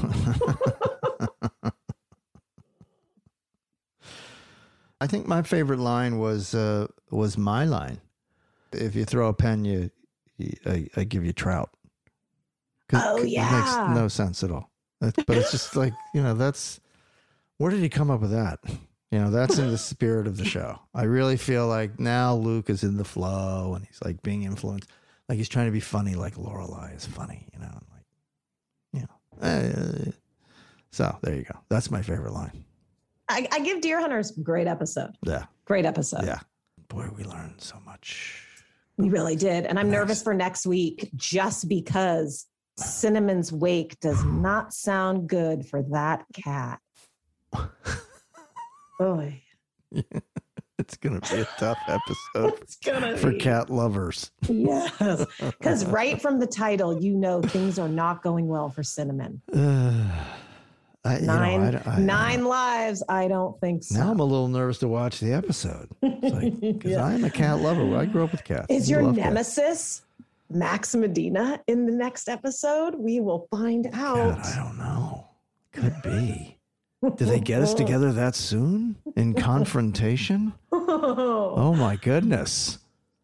I think my favorite line was uh, was my line. If you throw a pen, you, you I, I give you trout. 'Cause- Oh, 'cause yeah. It makes no sense at all. That's- but it's just like, you know, that's, where did he come up with that? You know, that's in the spirit of the show. I really feel like now Luke is in the flow and he's like being influenced. Like he's trying to be funny like Lorelai is funny, you know. and Like, you know. Uh, so there you go. That's my favorite line. I, I give Deer Hunters great episode. Yeah. Great episode. Yeah. Boy, we learned so much. We really did. And I'm Next. nervous for next week just because Cinnamon's wake does not sound good for that cat. Boy. It's going to be a tough episode It's gonna for be. cat lovers. Yes. Because right from the title, you know things are not going well for Cinnamon. Uh, I, you know, Nine, I don't- I- nine lives. I don't think so. Now I'm a little nervous to watch the episode. Because Yeah. I'm a cat lover. I grew up with cats. Is I your love cats. nemesis Max Medina in the next episode? We will find out. God, I don't know. Could be. Did they get us together that soon in confrontation? Oh my goodness.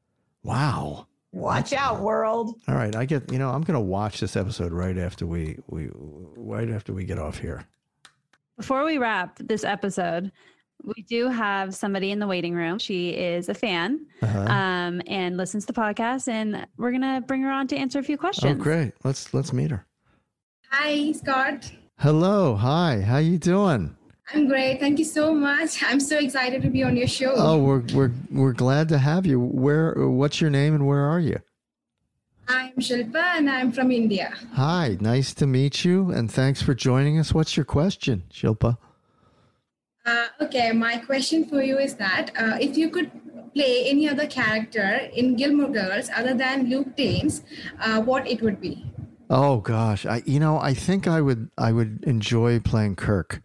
Wow. Watch out, world. All right, I get, you know, I'm going to watch this episode right after we we right after we get off here. Before we wrap this episode, we do have somebody in the waiting room. She is a fan Uh-huh. um, and listens to the podcast, and we're gonna bring her on to answer a few Oh, questions. great. Let's let's meet her. Hi, Scott. Hello. Hi. How you doing? I'm great. Thank you so much. I'm so excited to be on your show. Oh, we're we're we're glad to have you. Where what's your name and where are you? I'm Shilpa and I'm from India. Hi, nice to meet you and thanks for joining us. What's your question, Shilpa? Uh, okay, my question for you is that uh, if you could play any other character in Gilmore Girls other than Luke Danes, uh, what it would be? Oh gosh, I you know, I think I would I would enjoy playing Kirk.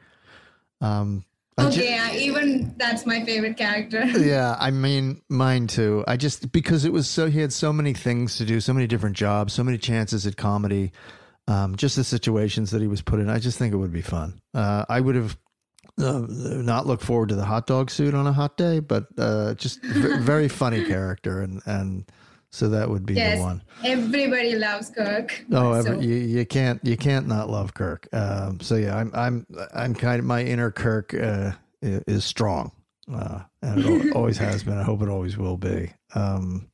Um I ju- Okay, yeah, even that's my favorite character. Yeah, I mean, mine too. I just, because it was so, he had so many things to do, so many different jobs, so many chances at comedy, um, just the situations that he was put in. I just think it would be fun. Uh, I would have uh, not looked forward to the hot dog suit on a hot day, but uh, just v- very funny character. And, and so that would be Yes, the one. everybody loves Kirk. Oh, So- ever, you, you can't you can't not love Kirk. Um, so yeah, I'm I'm I'm kind of, my inner Kirk uh, i- is strong, uh, and it al- always has been. I hope it always will be. Um,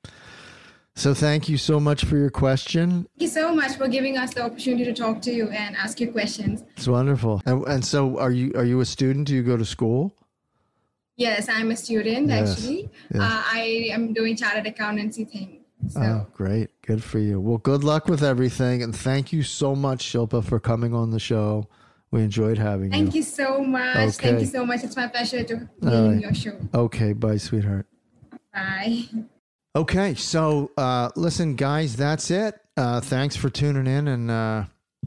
so thank you so much for your question. Thank you so much for giving us the opportunity to talk to you and ask you questions. It's wonderful. And, and so, are you are you a student? Do you go to school? Yes, I'm a student Yes, actually. yes. Uh, I am doing chartered accountancy thing. So Oh, great. Good for you. Well, good luck with everything. And thank you so much, Shilpa, for coming on the show. We enjoyed having thank you. you so much. Okay. Thank you so much. It's my pleasure to be All in right. your show. Okay. Bye, sweetheart. Bye. Okay. So, uh, listen, guys, that's it. Uh, thanks for tuning in. And uh,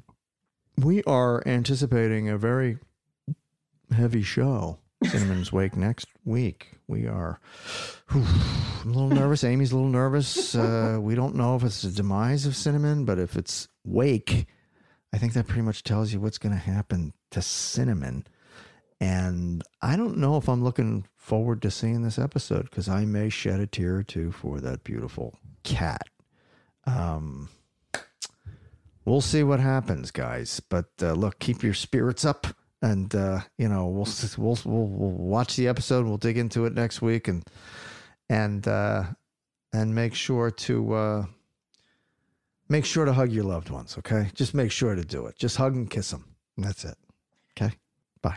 we are anticipating a very heavy show. Cinnamon's Wake next week. We are whew, I'm a little nervous. Amy's a little nervous. Uh, we don't know if it's the demise of Cinnamon, but if it's Wake, I think that pretty much tells you what's going to happen to Cinnamon. And I don't know if I'm looking forward to seeing this episode because I may shed a tear or two for that beautiful cat. Um, we'll see what happens, guys. But uh, look, keep your spirits up, and uh, you know we'll, we'll we'll we'll watch the episode. We'll dig into it next week, and and uh, and make sure to uh, make sure to hug your loved ones. Okay, just make sure to do it. Just hug and kiss them. And that's it. Okay, bye.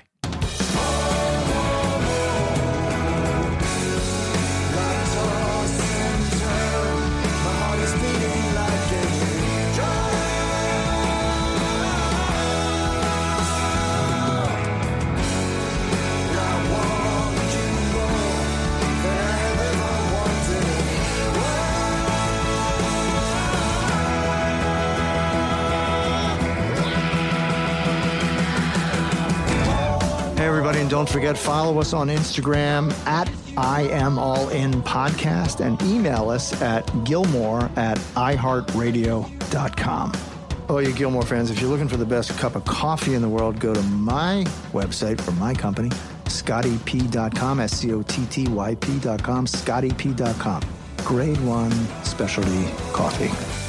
And don't forget, follow us on Instagram at I Am All In Podcast and email us at Gilmore at i heart radio dot com. Oh, you Gilmore fans, if you're looking for the best cup of coffee in the world, go to my website for my company, scotty p dot com, S C O T T Y P dot com, scotty p dot com. Grade one specialty coffee.